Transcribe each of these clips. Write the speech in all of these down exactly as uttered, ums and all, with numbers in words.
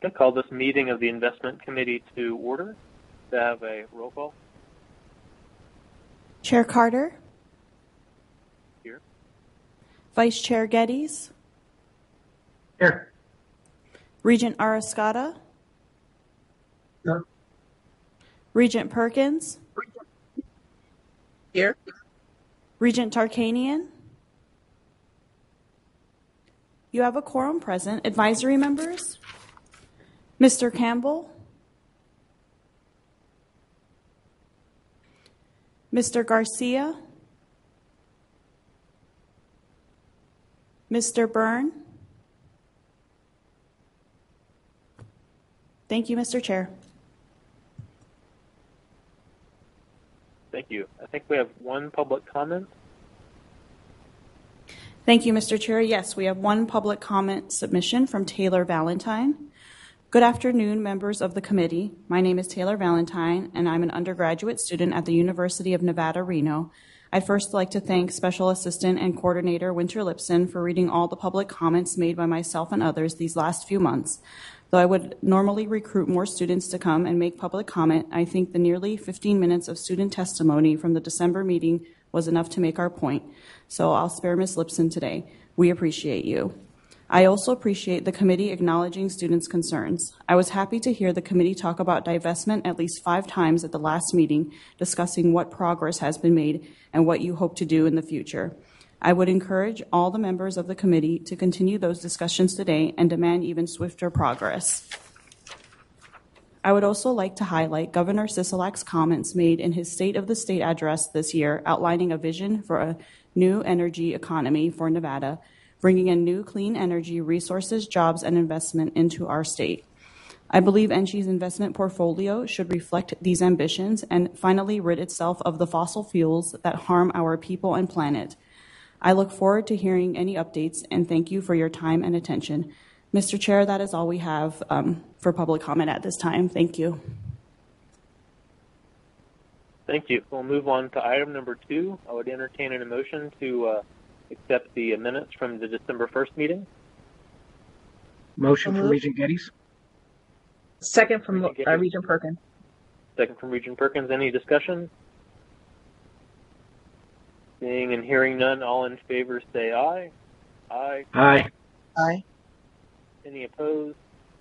I call this meeting of the Investment Committee to order. To have a roll call. Chair Carter. Here. Vice Chair Geddes. Here. Regent Arascata. No. Regent Perkins. Here. Regent Tarkanian. You have a quorum present. Advisory members. Mister Campbell. Mister Garcia. Mister Byrne. Thank you, Mister Chair. Thank you. I think we have one public comment. Thank you, Mister Chair. Yes, we have one public comment submission from Taylor Valentine. Good afternoon, members of the committee. My name is Taylor Valentine, and I'm an undergraduate student at the University of Nevada, Reno. I'd first like to thank Special Assistant and Coordinator Winter Lipson for reading all the public comments made by myself and others these last few months. Though I would normally recruit more students to come and make public comment, I think the nearly fifteen minutes of student testimony from the December meeting was enough to make our point. So I'll spare Miz Lipson today. We appreciate you. I also appreciate the committee acknowledging students' concerns. I was happy to hear the committee talk about divestment at least five times at the last meeting, discussing what progress has been made and what you hope to do in the future. I would encourage all the members of the committee to continue those discussions today and demand even swifter progress. I would also like to highlight Governor Sisolak's comments made in his State of the State address this year, outlining a vision for a new energy economy for Nevada, bringing in new clean energy resources, jobs, and investment into our state. I believe ENGIE's investment portfolio should reflect these ambitions and finally rid itself of the fossil fuels that harm our people and planet. I look forward to hearing any updates, and thank you for your time and attention. Mister Chair, that is all we have um, for public comment at this time. Thank you. Thank you. We'll move on to item number two. I would entertain a motion to uh, accept the minutes from the December first meeting. Motion from Regent Geddes. Second from Regent, uh, Regent Perkins. Second from Regent Perkins. Any discussion? Seeing and hearing none, all in favor say aye. Aye. Aye. Aye. Any opposed?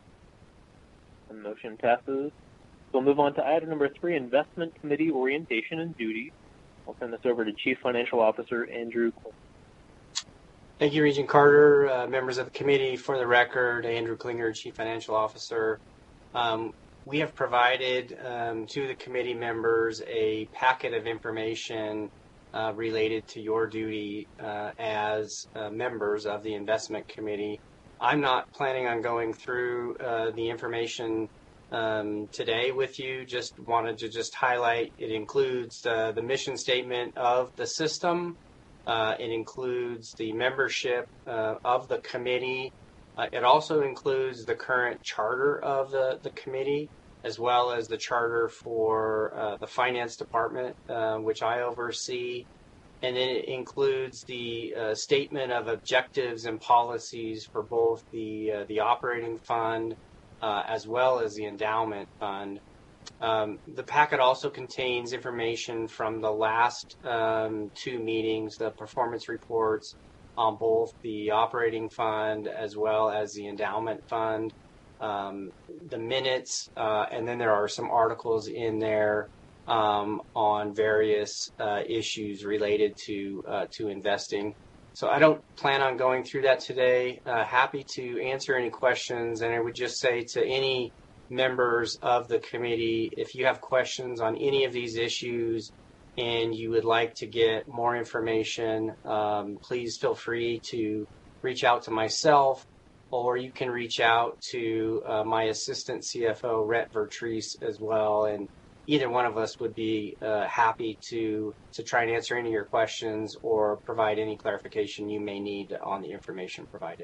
The motion passes. We'll move on to item number three, Investment Committee Orientation and Duties. I'll turn this over to Chief Financial Officer Andrew Klinger. Thank you, Regent Carter. Uh, members of the committee, for the record, Andrew Klinger, Chief Financial Officer. Um, we have provided um, to the committee members a packet of information uh, related to your duty uh, as uh, members of the Investment Committee. I'm not planning on going through uh, the information um, today with you. Just wanted to just highlight it includes uh, the mission statement of the system. Uh, it includes the membership uh, of the committee. Uh, it also includes the current charter of the, the committee, as well as the charter for uh, the finance department, uh, which I oversee. And then it includes the uh, statement of objectives and policies for both the uh, the operating fund uh, as well as the endowment fund. Um, the packet also contains information from the last um, two meetings, the performance reports on both the operating fund as well as the endowment fund, um, the minutes, uh, and then there are some articles in there um, on various uh, issues related to uh, to investing. So I don't plan on going through that today. Uh, happy to answer any questions, and I would just say to any members of the committee, if you have questions on any of these issues and you would like to get more information, um, please feel free to reach out to myself, or you can reach out to uh, my assistant C F O, Rhett Vertrees, as well. And either one of us would be uh, happy to, to try and answer any of your questions or provide any clarification you may need on the information provided.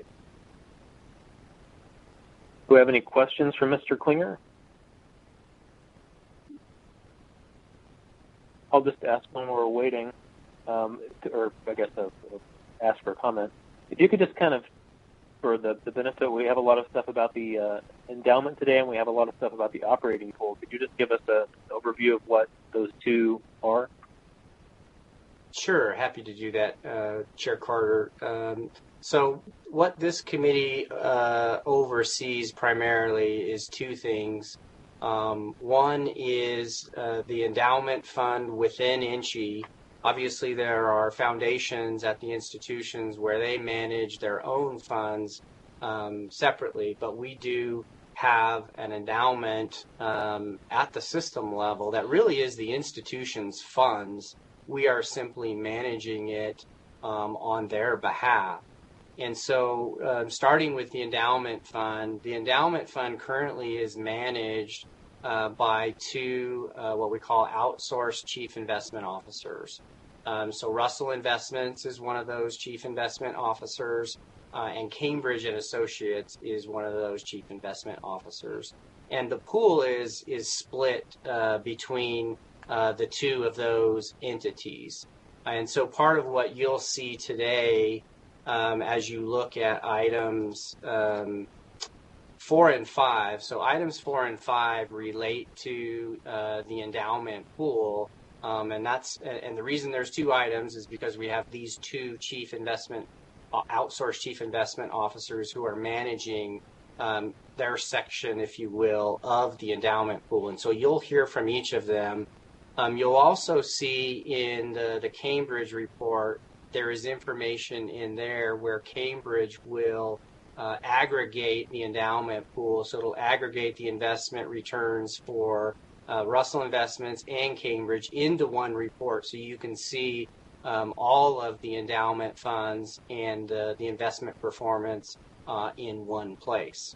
Do we have any questions for Mister Klinger? I'll just ask when we're waiting, um, to, or I guess I'll, I'll ask for a comment. If you could just kind of for the, the benefit, we have a lot of stuff about the uh, endowment today, and we have a lot of stuff about the operating pool. Could you just give us a, an overview of what those two are? Sure, happy to do that, uh, Chair Carter. Um, so what this committee uh, oversees primarily is two things. Um, one is uh, the endowment fund within I N C H E. Obviously, there are foundations at the institutions where they manage their own funds um, separately, but we do have an endowment um, at the system level that really is the institution's funds. We are simply managing it um, on their behalf. And so uh, starting with the endowment fund, the endowment fund currently is managed uh, by two uh, what we call outsourced chief investment officers. Um, so Russell Investments is one of those chief investment officers, uh, and Cambridge and Associates is one of those chief investment officers. And the pool is, is split uh, between uh, the two of those entities. And so part of what you'll see today um, as you look at items um, four and five, so items four and five relate to uh, the endowment pool. Um, and that's and the reason there's two items is because we have these two chief investment, uh, outsourced chief investment officers who are managing um, their section, if you will, of the endowment pool. And so you'll hear from each of them. Um, you'll also see in the, the Cambridge report, there is information in there where Cambridge will uh, aggregate the endowment pool. So it'll aggregate the investment returns for Uh, Russell Investments and Cambridge into one report, so you can see um, all of the endowment funds and uh, the investment performance uh, in one place.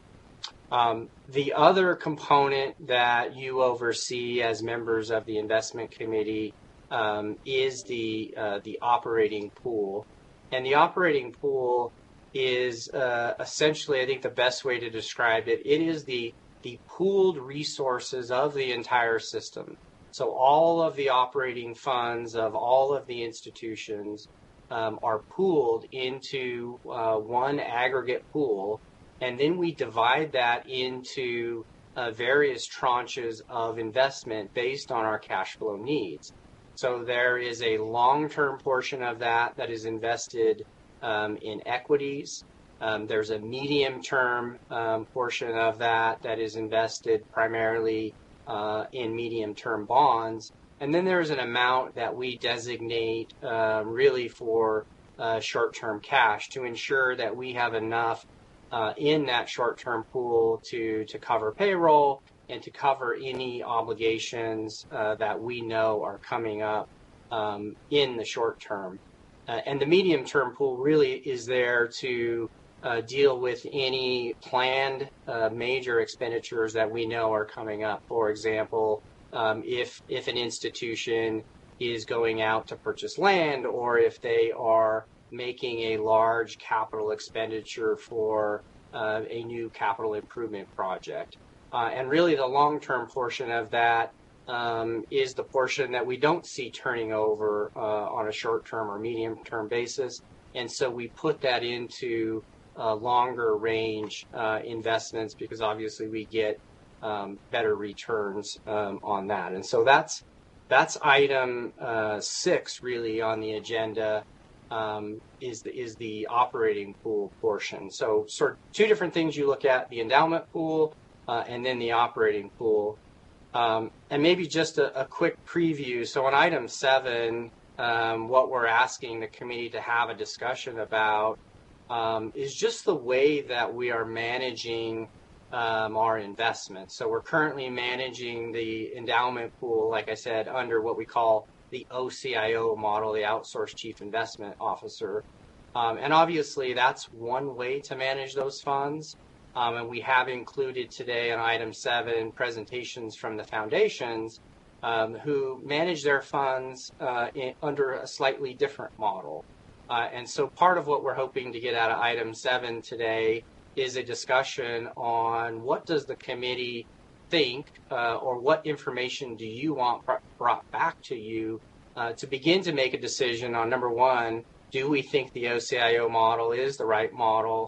Um, the other component that you oversee as members of the investment committee um, is the uh, the operating pool, and the operating pool is uh, essentially, I think, the best way to describe it. It is the the pooled resources of the entire system. So all of the operating funds of all of the institutions um, are pooled into uh, one aggregate pool, and then we divide that into uh, various tranches of investment based on our cash flow needs. So there is a long-term portion of that that is invested um, in equities. Um, there's a medium-term um, portion of that that is invested primarily uh, in medium-term bonds. And then there's an amount that we designate uh, really for uh, short-term cash to ensure that we have enough uh, in that short-term pool to, to cover payroll and to cover any obligations uh, that we know are coming up um, in the short term. Uh, and the medium-term pool really is there to Uh, deal with any planned uh, major expenditures that we know are coming up. For example, um, if if an institution is going out to purchase land, or if they are making a large capital expenditure for uh, a new capital improvement project. Uh, and really the long-term portion of that um, is the portion that we don't see turning over uh, on a short-term or medium-term basis. And so we put that into Uh, longer range uh, investments because obviously we get um, better returns um, on that. And so that's that's item uh, six really on the agenda um, is the is the operating pool portion. So sort of two different things you look at: the endowment pool uh, and then the operating pool. Um, and maybe just a, a quick preview. So on item seven, um, what we're asking the committee to have a discussion about Um, is just the way that we are managing um, our investments. So we're currently managing the endowment pool, like I said, under what we call the O C I O model, the Outsourced Chief Investment Officer. Um, and obviously that's one way to manage those funds. Um, and we have included today on item seven presentations from the foundations um, who manage their funds uh, in, under a slightly different model. Uh, and so part of what we're hoping to get out of item seven today is a discussion on what does the committee think uh, or what information do you want brought back to you uh, to begin to make a decision on, number one, do we think the O C I O model is the right model?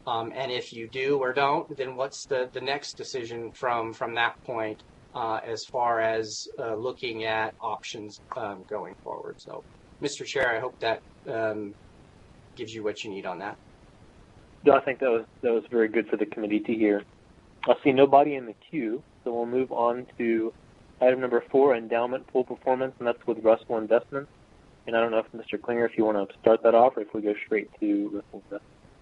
Um, and if you do or don't, then what's the, the next decision from, from that point uh, as far as uh, looking at options um, going forward? So, Mister Chair, I hope that um, gives you what you need on that. No, I think that was that was very good for the committee to hear. I see nobody in the queue, so we'll move on to item number four, endowment pool performance, and that's with Russell Investments. And I don't know if Mister Klinger, if you want to start that off, or if we go straight to Russell Investments.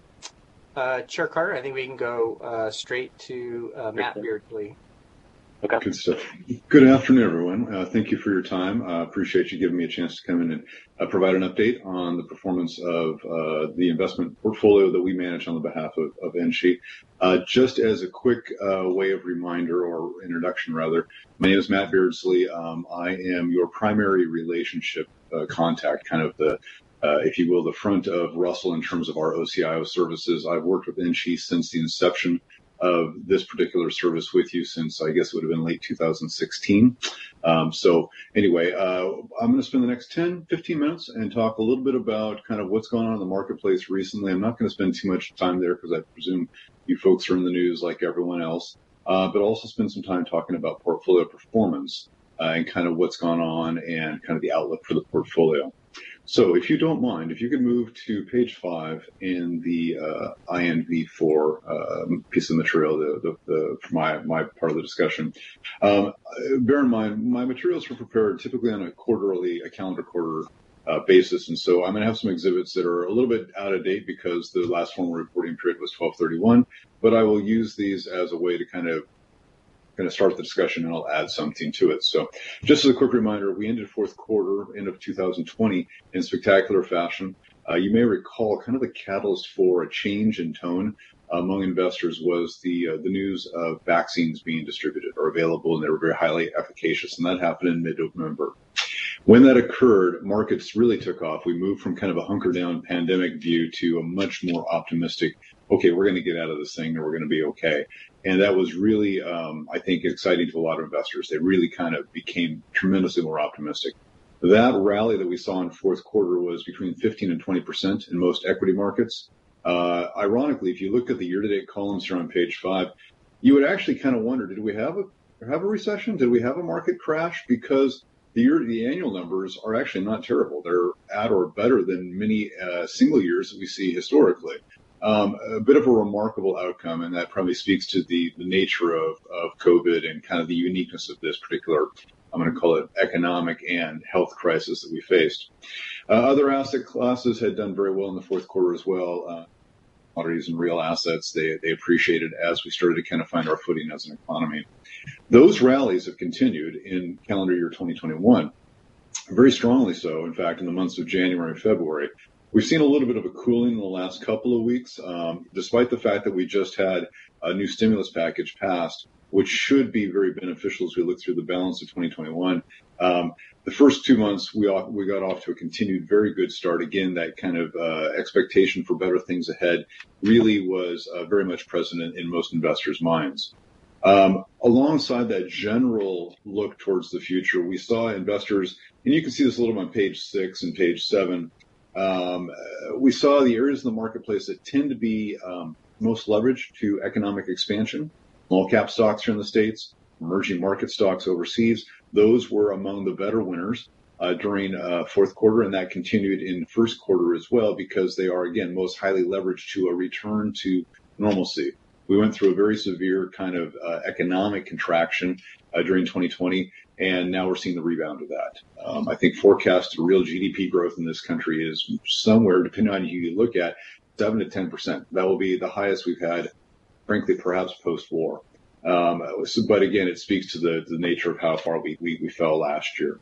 Uh, Chair Carter, I think we can go uh, straight to uh, Matt Beardsley. Okay. Good stuff. Good afternoon, everyone. Uh, thank you for your time. I uh, appreciate you giving me a chance to come in and uh, provide an update on the performance of uh, the investment portfolio that we manage on the behalf of, of N S H E. Uh, just as a quick uh, way of reminder or introduction, rather, my name is Matt Beardsley. Um, I am your primary relationship uh, contact, kind of the Uh, if you will, the front of Russell in terms of our O C I O services. I've worked with N S H E since the inception of this particular service with you since, I guess it would have been late two thousand sixteen. Um, so anyway, uh, I'm going to spend the next ten, fifteen minutes and talk a little bit about kind of what's going on in the marketplace recently. I'm not going to spend too much time there because I presume you folks are in the news like everyone else, uh, but also spend some time talking about portfolio performance uh, and kind of what's gone on and kind of the outlook for the portfolio. So if you don't mind, if you could move to page five in the uh, I N V four uh, piece of material, the, the, the, for my, my part of the discussion. Um, bear in mind, my materials were prepared typically on a quarterly, a calendar quarter uh, basis. And so I'm going to have some exhibits that are a little bit out of date because the last formal reporting period was twelve thirty-one, but I will use these as a way to kind of going to start the discussion and I'll add something to it. So just as a quick reminder, we ended fourth quarter, end of two thousand twenty in spectacular fashion. Uh, you may recall kind of the catalyst for a change in tone among investors was the uh, the news of vaccines being distributed or available, and they were very highly efficacious. And that happened in mid-November. When that occurred, markets really took off. We moved from kind of a hunker down pandemic view to a much more optimistic, okay, we're going to get out of this thing and we're going to be okay. And that was really, um, I think, exciting to a lot of investors. They really kind of became tremendously more optimistic. That rally that we saw in fourth quarter was between fifteen and twenty percent in most equity markets. Uh, ironically, if you look at the year-to-date columns here on page five, you would actually kind of wonder, did we have a have a recession? Did we have a market crash? Because the year, the annual numbers are actually not terrible. They're at or better than many uh, single years that we see historically. Um, a bit of a remarkable outcome, and that probably speaks to the, the nature of, of COVID and kind of the uniqueness of this particular, I'm going to call it economic and health crisis that we faced. Uh, other asset classes had done very well in the fourth quarter as well. Uh, commodities and real assets, they, they appreciated as we started to kind of find our footing as an economy. Those rallies have continued in calendar year twenty twenty-one, very strongly so. In fact, in the months of January and February, we've seen a little bit of a cooling in the last couple of weeks, um, despite the fact that we just had a new stimulus package passed, which should be very beneficial as we look through the balance of twenty twenty-one. Um, the first two months, we off, we got off to a continued very good start. Again, that kind of uh, expectation for better things ahead really was uh, very much present in, in most investors' minds. Um, alongside that general look towards the future, we saw investors, and you can see this a little on page six and page seven, Um, we saw the areas in the marketplace that tend to be um, most leveraged to economic expansion. Small cap stocks here in the States, emerging market stocks overseas. Those were among the better winners uh, during uh, fourth quarter, and that continued in first quarter as well because they are, again, most highly leveraged to a return to normalcy. We went through a very severe kind of uh, economic contraction uh, during twenty twenty, and now we're seeing the rebound of that. Um, I think forecasted real G D P growth in this country is somewhere, depending on who you look at, seven to ten percent. That will be the highest we've had, frankly, perhaps post-war. Um, so, but again, it speaks to the, the nature of how far we, we, we fell last year.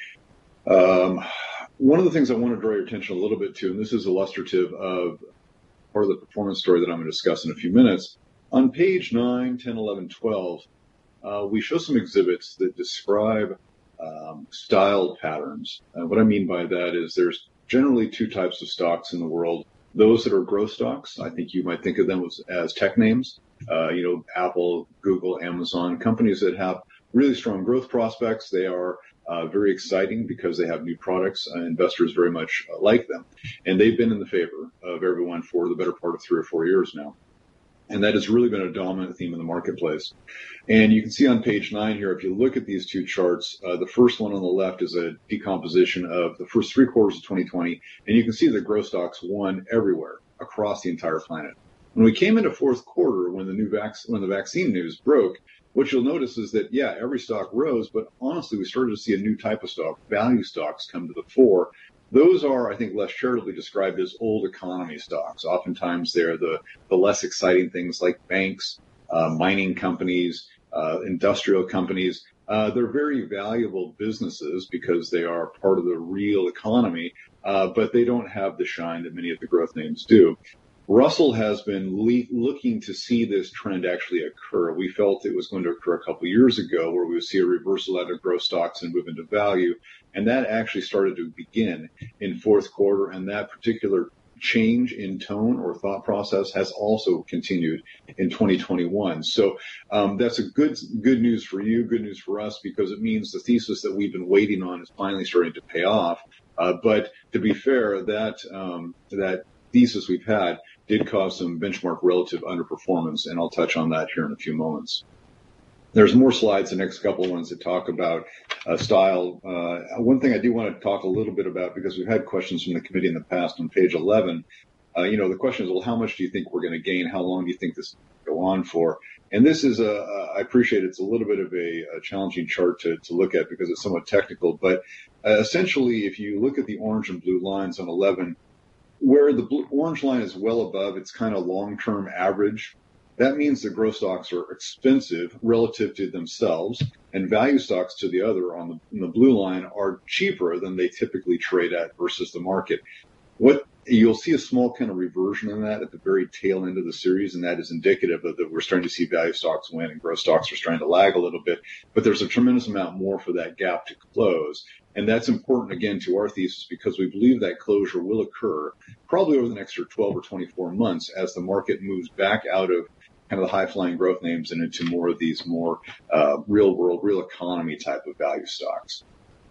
Um, one of the things I want to draw your attention a little bit to, and this is illustrative of part of the performance story that I'm going to discuss in a few minutes, on page nine, ten, eleven, twelve, Uh, we show some exhibits that describe um, style patterns. Uh, what I mean by that is there's generally two types of stocks in the world. Those that are growth stocks, I think you might think of them as, as tech names, uh, you know, Apple, Google, Amazon, companies that have really strong growth prospects. They are uh, very exciting because they have new products. Uh, investors very much uh, like them. And they've been in the favor of everyone for the better part of three or four years now. And that has really been a dominant theme in the marketplace. And you can see on page nine here, if you look at these two charts, uh, the first one on the left is a decomposition of the first three quarters of twenty twenty. And you can see that growth stocks won everywhere across the entire planet. When we came into fourth quarter, when the new vac- when the vaccine news broke, what you'll notice is that, yeah, every stock rose, but honestly, we started to see a new type of stock, value stocks, come to the fore. Those are, I think, less charitably described as old economy stocks. Oftentimes, they're the, the less exciting things like banks, uh, mining companies, uh, industrial companies. Uh, they're very valuable businesses because they are part of the real economy, uh, but they don't have the shine that many of the growth names do. Russell has been le- looking to see this trend actually occur. We felt it was going to occur a couple of years ago where we would see a reversal out of growth stocks and move into value. And that actually started to begin in fourth quarter. And that particular change in tone or thought process has also continued in twenty twenty-one. So um, that's a good good news for you, good news for us, because it means the thesis that we've been waiting on is finally starting to pay off. Uh, but to be fair, that um, that thesis we've had did cause some benchmark relative underperformance, and I'll touch on that here in a few moments. There's more slides, the next couple of ones that talk about uh, style. Uh, one thing I do want to talk a little bit about, because we've had questions from the committee in the past on page eleven, uh, you know, the question is, well, how much do you think we're going to gain? How long do you think this will go on for? And this is a, uh, I appreciate it's a little bit of a, a challenging chart to, to look at because it's somewhat technical, but uh, essentially, if you look at the orange and blue lines on eleven, where the blue, orange line is well above its kind of long-term average, that means the growth stocks are expensive relative to themselves, and value stocks to the other on the, in the blue line are cheaper than they typically trade at versus the market. What you'll see a small kind of reversion in that at the very tail end of the series, and that is indicative of that we're starting to see value stocks win and growth stocks are starting to lag a little bit. But there's a tremendous amount more for that gap to close. And that's important, again, to our thesis because we believe that closure will occur probably over the next twelve or twenty-four months as the market moves back out of kind of the high-flying growth names and into more of these more uh, real-world, real economy type of value stocks.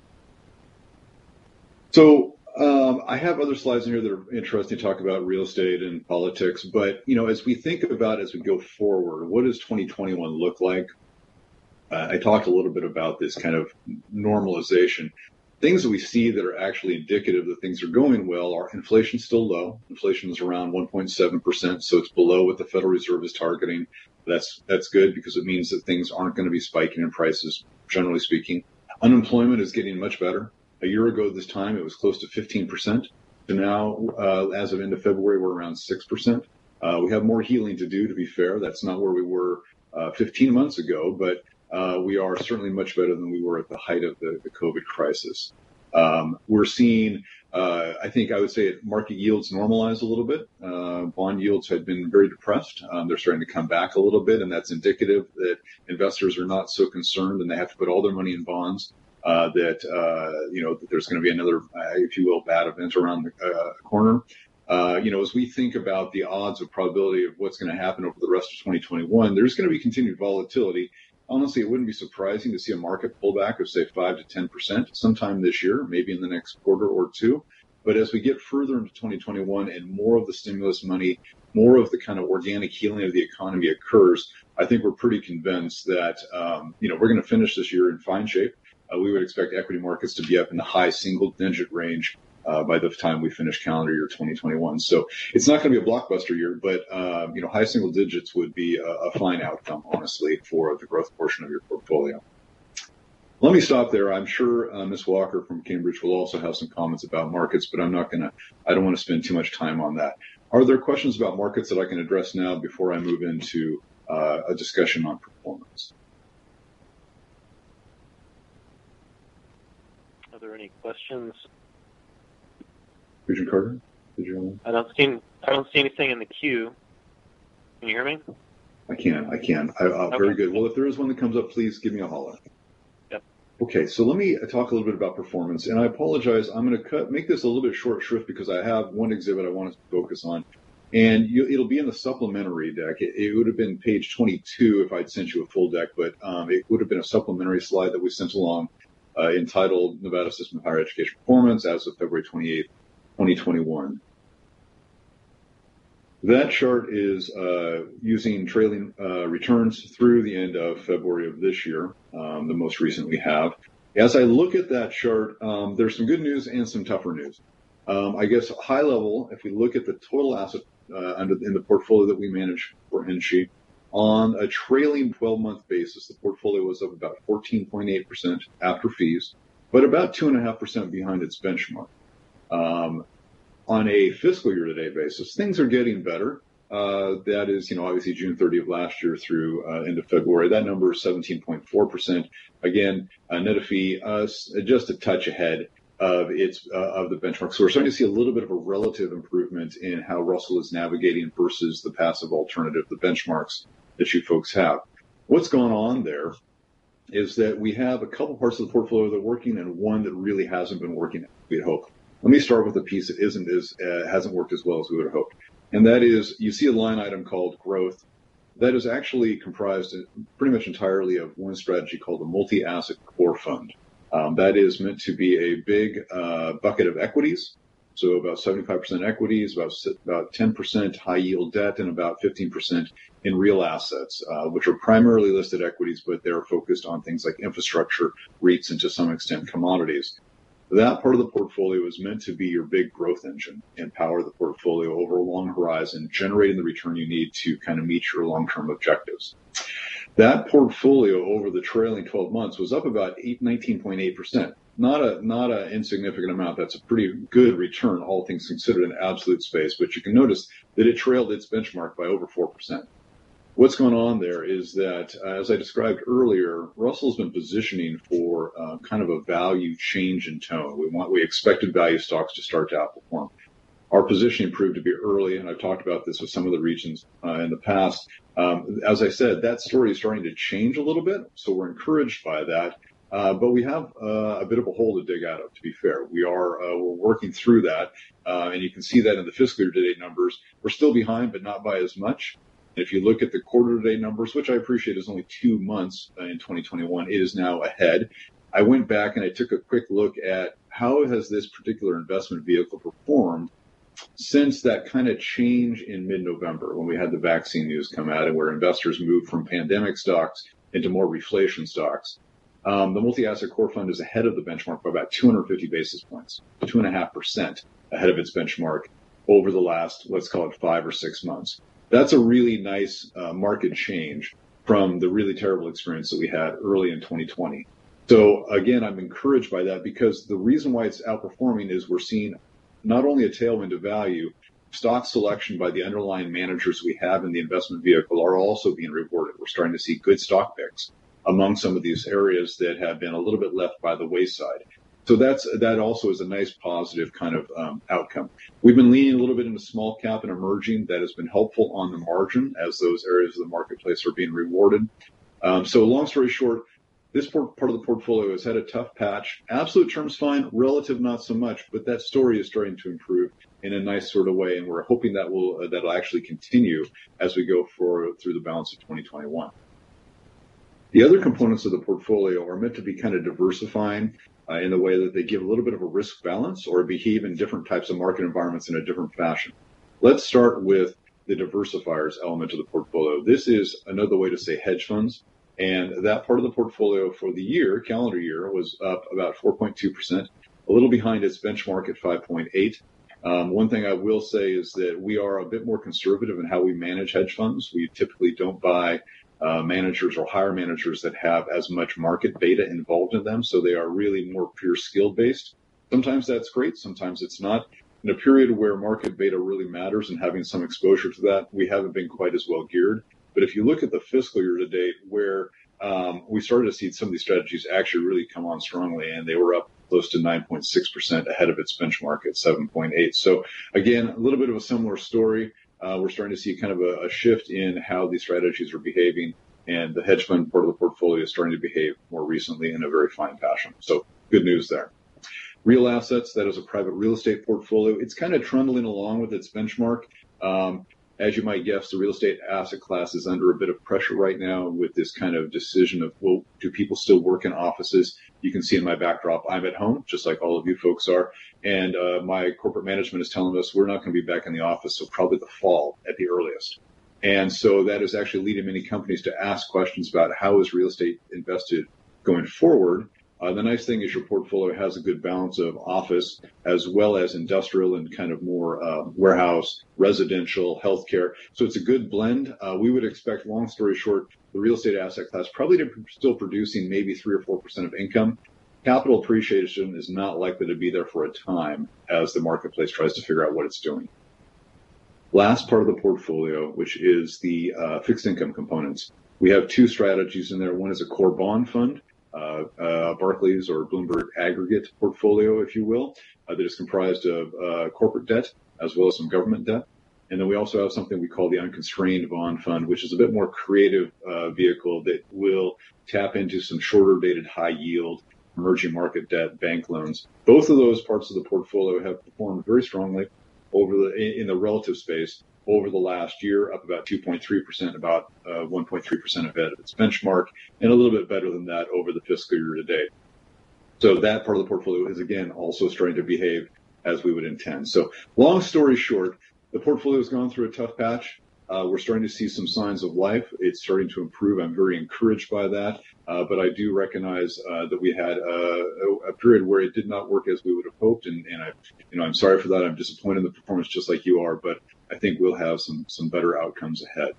So um, I have other slides in here that are interesting to talk about real estate and politics. But, you know, as we think about as we go forward, what does twenty twenty-one look like? Uh, I talked a little bit about this kind of normalization. Things that we see that are actually indicative that things are going well are inflation still low. Inflation is around one point seven percent, so it's below what the Federal Reserve is targeting. That's that's good because it means that things aren't going to be spiking in prices, generally speaking. Unemployment is getting much better. A year ago this time, it was close to fifteen percent. So now, uh, as of end of February, we're around six percent. Uh, we have more healing to do, to be fair. That's not where we were uh, fifteen months ago, but Uh, we are certainly much better than we were at the height of the, the COVID crisis. Um, we're seeing, uh, I think I would say market yields normalize a little bit. Uh, bond yields had been very depressed. Um, they're starting to come back a little bit, and that's indicative that investors are not so concerned and they have to put all their money in bonds. Uh, that, uh, you know, that there's going to be another, uh, if you will, bad event around the uh, corner. Uh, you know, as we think about the odds of probability of what's going to happen over the rest of twenty twenty-one, there's going to be continued volatility. Honestly, it wouldn't be surprising to see a market pullback of, say, five to ten percent sometime this year, maybe in the next quarter or two. But as we get further into twenty twenty-one and more of the stimulus money, more of the kind of organic healing of the economy occurs, I think we're pretty convinced that, um, you know, we're going to finish this year in fine shape. Uh, we would expect equity markets to be up in the high single-digit range Uh, by the time we finish calendar year twenty twenty-one. So it's not going to be a blockbuster year, but, uh, you know, high single digits would be a, a fine outcome, honestly, for the growth portion of your portfolio. Let me stop there. I'm sure uh, Miz Walker from Cambridge will also have some comments about markets, but I'm not going to, I don't want to spend too much time on that. Are there questions about markets that I can address now before I move into uh, a discussion on performance? Are there any questions? Regent Carter, did you? I don't see. I don't see anything in the queue. Can you hear me? I can. I can. I, uh, okay. Very good. Well, if there is one that comes up, please give me a holler. Yep. Okay. So let me talk a little bit about performance, and I apologize. I'm going to cut, make this a little bit short shrift because I have one exhibit I want us to focus on, and you, it'll be in the supplementary deck. It, it would have been page twenty-two if I'd sent you a full deck, but um, it would have been a supplementary slide that we sent along uh, entitled Nevada System of Higher Education Performance as of February twenty-eighth. twenty twenty-one. That chart is uh, using trailing uh, returns through the end of February of this year, um, the most recent we have. As I look at that chart, um, there's some good news and some tougher news. Um, I guess high level, if we look at the total asset uh, under in the portfolio that we manage for ENSHI, on a trailing twelve-month basis, the portfolio was up about fourteen point eight percent after fees, but about two point five percent behind its benchmark. Um, on a fiscal year-to-date basis, things are getting better. Uh, that is, you know, obviously June thirtieth of last year through uh, end of February. That number is seventeen point four percent. Again, uh, net of fee, uh, just a touch ahead of its uh, of the benchmark. So we're starting to see a little bit of a relative improvement in how Russell is navigating versus the passive alternative, the benchmarks that you folks have. What's going on there is that we have a couple parts of the portfolio that are working and one that really hasn't been working as we had hoped. Let me start with the piece that isn't as uh, hasn't worked as well as we would have hoped, and that is you see a line item called growth. That is actually comprised pretty much entirely of one strategy called the multi-asset core fund. Um, that is meant to be a big uh, bucket of equities, so about seventy-five percent equities, about about ten percent high yield debt, and about fifteen percent in real assets, uh, which are primarily listed equities, but they're focused on things like infrastructure, REITs, and to some extent commodities. That part of the portfolio is meant to be your big growth engine and power the portfolio over a long horizon, generating the return you need to kind of meet your long-term objectives. That portfolio over the trailing twelve months was up about nineteen point eight percent. Not a not an insignificant amount. That's a pretty good return, all things considered, in absolute space. But you can notice that it trailed its benchmark by over four percent. What's going on there is that, uh, as I described earlier, Russell's been positioning for uh, kind of a value change in tone. We want we expected value stocks to start to outperform. Our positioning proved to be early, and I've talked about this with some of the regions uh, in the past. Um, as I said, that story is starting to change a little bit, so we're encouraged by that. Uh, but we have uh, a bit of a hole to dig out of, to be fair. We are uh, we're working through that, uh, and you can see that in the fiscal year-to-date numbers. We're still behind, but not by as much. And if you look at the quarter-to-date numbers, which I appreciate is only two months uh, in twenty twenty-one, it is now ahead. I went back and I took a quick look at how has this particular investment vehicle performed since that kind of change in mid-November when we had the vaccine news come out and where investors moved from pandemic stocks into more reflation stocks. Um, the multi-asset core fund is ahead of the benchmark by about two hundred fifty basis points, two point five percent ahead of its benchmark over the last, let's call it five or six months. That's a really nice uh, market change from the really terrible experience that we had early in twenty twenty. So again, I'm encouraged by that because the reason why it's outperforming is we're seeing not only a tailwind of value, stock selection by the underlying managers we have in the investment vehicle are also being rewarded. We're starting to see good stock picks among some of these areas that have been a little bit left by the wayside. So that's that also is a nice positive kind of um, outcome. We've been leaning a little bit into small cap and emerging. That has been helpful on the margin as those areas of the marketplace are being rewarded. Um, so long story short, this part of the portfolio has had a tough patch. Absolute terms fine, relative not so much, but that story is starting to improve in a nice sort of way, and we're hoping that will uh, that'll actually continue as we go for through the balance of twenty twenty-one. The other components of the portfolio are meant to be kind of diversifying uh, in the way that they give a little bit of a risk balance or behave in different types of market environments in a different fashion. Let's start with the diversifiers element of the portfolio. This is another way to say hedge funds. And that part of the portfolio for the year, calendar year, was up about four point two percent, a little behind its benchmark at five point eight. Um, one thing I will say is that we are a bit more conservative in how we manage hedge funds. We typically don't buy uh, managers or hire managers that have as much market beta involved in them. So they are really more pure skill based. Sometimes that's great. Sometimes it's not. In a period where market beta really matters and having some exposure to that, we haven't been quite as well geared. But if you look at the fiscal year to date, where um, we started to see some of these strategies actually really come on strongly, and they were up close to nine point six percent ahead of its benchmark at seven point eight. So again, a little bit of a similar story. Uh, we're starting to see kind of a, a shift in how these strategies are behaving, and the hedge fund part of the portfolio is starting to behave more recently in a very fine fashion. So good news there. Real assets, that is a private real estate portfolio. It's kind of trundling along with its benchmark. Um, As you might guess, the real estate asset class is under a bit of pressure right now with this kind of decision of, well, do people still work in offices? You can see in my backdrop, I'm at home, just like all of you folks are. And uh, my corporate management is telling us we're not going to be back in the office, so probably the fall at the earliest. And so that is actually leading many companies to ask questions about how is real estate invested going forward. Uh, the nice thing is your portfolio has a good balance of office as well as industrial and kind of more uh, warehouse, residential, healthcare. So it's a good blend. Uh, we would expect, long story short, the real estate asset class probably to still producing maybe three or four percent of income. Capital appreciation is not likely to be there for a time as the marketplace tries to figure out what it's doing. Last part of the portfolio, which is the uh, fixed income components. We have two strategies in there. One is a core bond fund. Uh, uh, Barclays or Bloomberg aggregate portfolio, if you will, uh, that is comprised of uh, corporate debt as well as some government debt. And then we also have something we call the unconstrained bond fund, which is a bit more creative uh, vehicle that will tap into some shorter dated high yield, emerging market debt, bank loans. Both of those parts of the portfolio have performed very strongly over the in, in the relative space over the last year, up about two point three percent, about uh, one point three percent ahead of its benchmark, and a little bit better than that over the fiscal year to date. So that part of the portfolio is, again, also starting to behave as we would intend. So long story short, the portfolio has gone through a tough patch. Uh, we're starting to see some signs of life. It's starting to improve. I'm very encouraged by that. Uh, but I do recognize uh, that we had a, a period where it did not work as we would have hoped. And, and I, you know, I'm sorry for that. I'm disappointed in the performance just like you are, but I think we'll have some, some better outcomes ahead.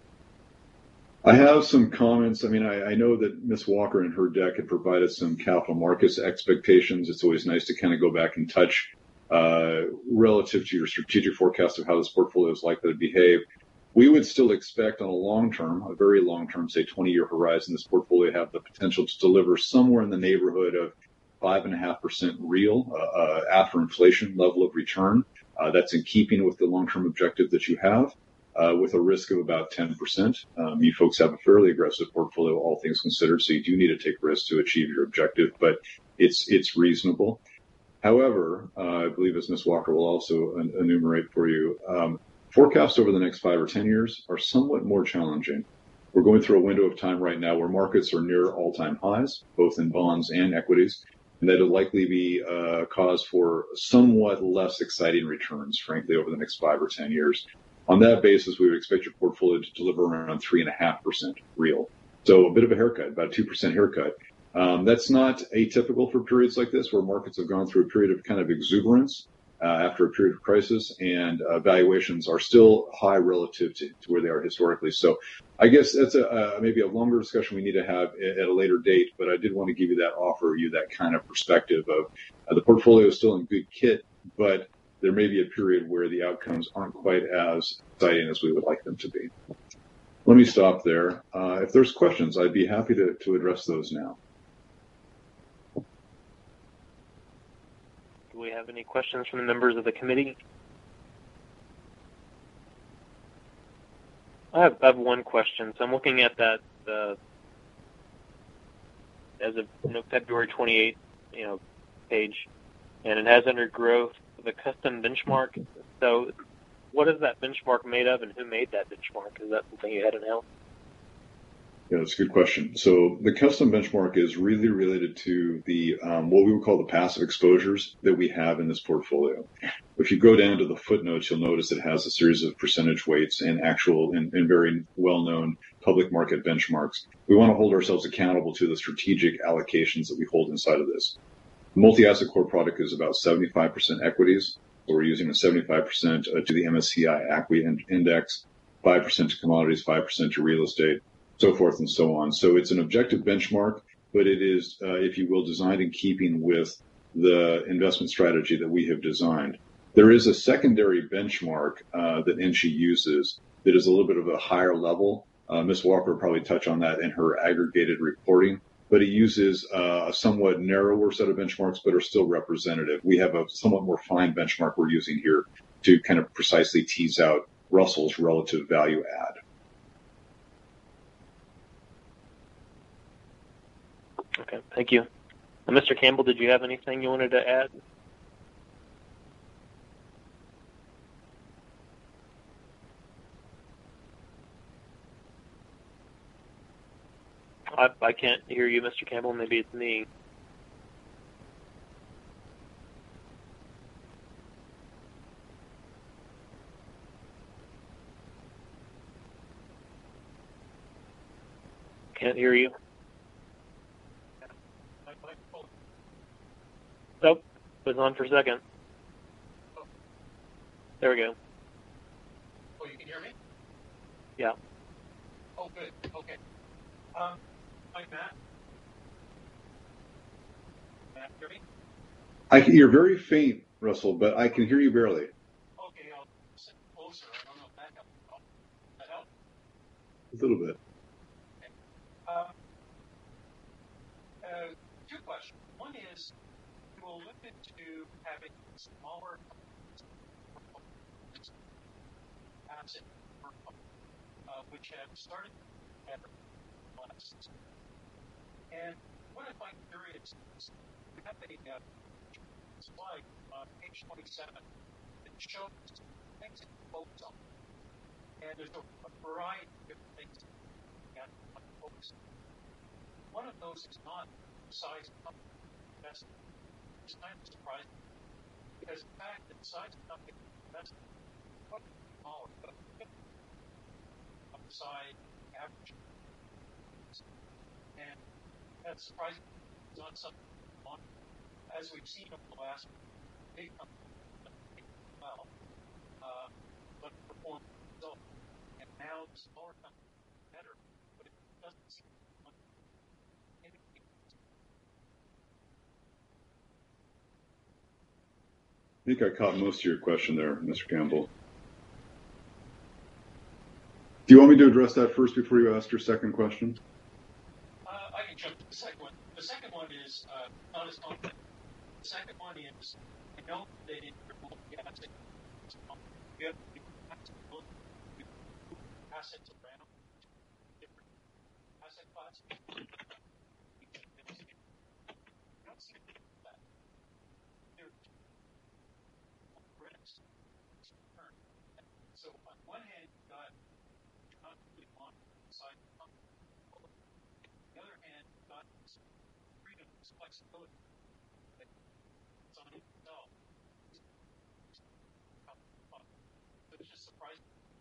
I have some comments. I mean, I, I know that Miz Walker in her deck had provided some capital markets expectations. It's always nice to kind of go back and touch uh, relative to your strategic forecast of how this portfolio is likely to behave. We would still expect on a long term, a very long term, say twenty year horizon, this portfolio have the potential to deliver somewhere in the neighborhood of five and a half percent real uh, uh, after inflation level of return. Uh, that's in keeping with the long term objective that you have, uh, with a risk of about ten percent. Um, you folks have a fairly aggressive portfolio, all things considered, so you do need to take risks to achieve your objective, but it's it's reasonable. However, uh, I believe as Miz Walker will also en- enumerate for you, um, forecasts over the next five or ten years are somewhat more challenging. We're going through a window of time right now where markets are near all-time highs, both in bonds and equities, and that will likely be a cause for somewhat less exciting returns, frankly, over the next five or ten years. On that basis, we would expect your portfolio to deliver around three point five percent real. So a bit of a haircut, about a two percent haircut. Um, that's not atypical for periods like this where markets have gone through a period of kind of exuberance uh, after a period of crisis, and uh, valuations are still high relative to, to where they are historically. So I guess that's a, uh, maybe a longer discussion we need to have at a later date, but I did want to give you that, offer you that kind of perspective of uh, the portfolio is still in good kit, but there may be a period where the outcomes aren't quite as exciting as we would like them to be. Let me stop there. Uh, if there's questions, I'd be happy to, to address those now. Do we have any questions from the members of the committee? I have, I have one question. So I'm looking at that uh, as of you know, February twenty-eighth, you know, page, and it has under growth the custom benchmark. So what is that benchmark made of, and who made that benchmark? Is that something you had in house? Yeah, that's a good question. So the custom benchmark is really related to the um, what we would call the passive exposures that we have in this portfolio. If you go down to the footnotes, you'll notice it has a series of percentage weights and actual and, and very well-known public market benchmarks. We want to hold ourselves accountable to the strategic allocations that we hold inside of this. The multi-asset core product is about seventy-five percent equities. So we're using a seventy-five percent to the M S C I A C W I index, five percent to commodities, five percent to real estate, so forth and so on. So it's an objective benchmark, but it is, uh, if you will, designed in keeping with the investment strategy that we have designed. There is a secondary benchmark uh, that N S H E uses that is a little bit of a higher level. Uh, Miz Walker will probably touch on that in her aggregated reporting, but it uses uh, a somewhat narrower set of benchmarks, but are still representative. We have a somewhat more fine benchmark we're using here to kind of precisely tease out Russell's relative value add. Okay, thank you. And Mister Campbell, did you have anything you wanted to add? I, I can't hear you, Mister Campbell. Maybe it's me. Can't hear you. Nope. It was on for a second. There we go. Oh, you can hear me? Yeah. Oh, good. Okay. Um, hi, Matt. Matt, hear me? I can, you're very faint, Russell, but I can hear you barely. Okay, I'll sit closer. I don't know if that helps. Oh, that help? A little bit. Okay. Um, uh, two questions. One is, we'll look into having smaller asset uh, which have started at last. And what I find curious is we have a uh, slide on page twenty-seven that shows things that you focus on. And there's a, a variety of different things that you have to focus on. One of those is not the size of company investment. It's kind of surprising because the fact that the size of company investment is probably smaller, but of the size average. And that's surprising. It's not something on as we've seen over the last big companies well, uh, but perform well. And now the smaller companies are better, but it doesn't seem to indicate. I think I caught most of your question there, Mister Campbell. Do you want me to address that first before you ask your second question? Uh, I can jump to the second one. The second one is uh, not as complex. The second one is, I know that in your multi-asset, you have to move assets around different asset classes. You don't see that. There's risk. So on one hand, you've got constantly on the side of the the other hand, you've got this freedom, this flexibility that it's on itself. So it's just surprising.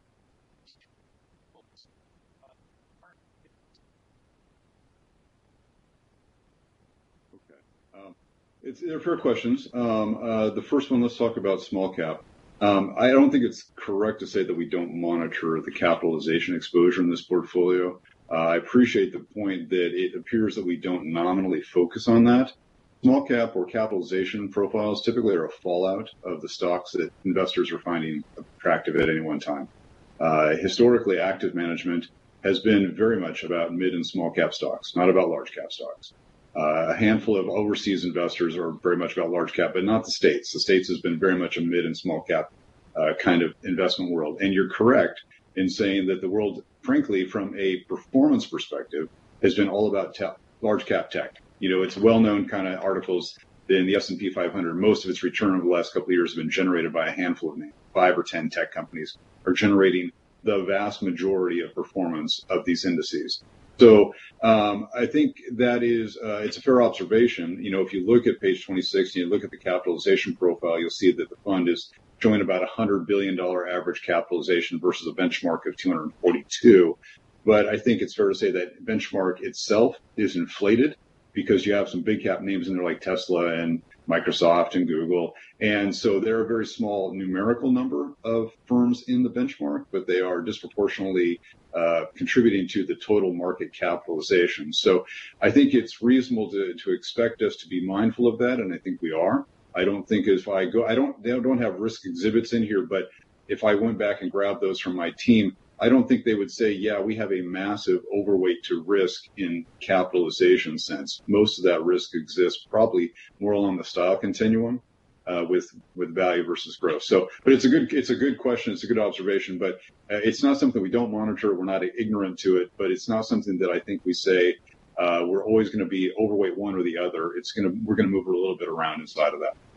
Okay. Um, it's, they're fair questions. Um, uh, the first one, let's talk about small cap. Um, I don't think it's correct to say that we don't monitor the capitalization exposure in this portfolio. Uh, I appreciate the point that it appears that we don't nominally focus on that. Small cap or capitalization profiles typically are a fallout of the stocks that investors are finding attractive at any one time. Uh, historically, active management has been very much about mid and small cap stocks, not about large cap stocks. Uh, a handful of overseas investors are very much about large cap, but not the States. The States has been very much a mid and small cap uh, kind of investment world. And you're correct in saying that the world, frankly, from a performance perspective, has been all about te- large cap tech. You know, it's well-known kind of articles in the S and P five hundred. Most of its return over the last couple of years have been generated by a handful of names. Five or ten tech companies are generating the vast majority of performance of these indices. So um, I think that is, uh, it's a fair observation. You know, if you look at page twenty-six and you look at the capitalization profile, you'll see that the fund is showing about a one hundred billion dollars average capitalization versus a benchmark of two hundred forty-two. But I think it's fair to say that benchmark itself is inflated because you have some big cap names in there like Tesla and Microsoft and Google. And so they're a very small numerical number of firms in the benchmark, but they are disproportionately uh, contributing to the total market capitalization. So I think it's reasonable to, to expect us to be mindful of that, and I think we are. I don't think if I go, I don't, they don't have risk exhibits in here, but if I went back and grabbed those from my team, I don't think they would say, yeah, we have a massive overweight to risk in capitalization sense. Most of that risk exists probably more along the style continuum uh, with with value versus growth. So, but it's a good it's a good question. It's a good observation. But uh, it's not something we don't monitor. We're not ignorant to it. But it's not something that I think we say uh, we're always going to be overweight one or the other. It's going to we're going to move it a little bit around inside of that.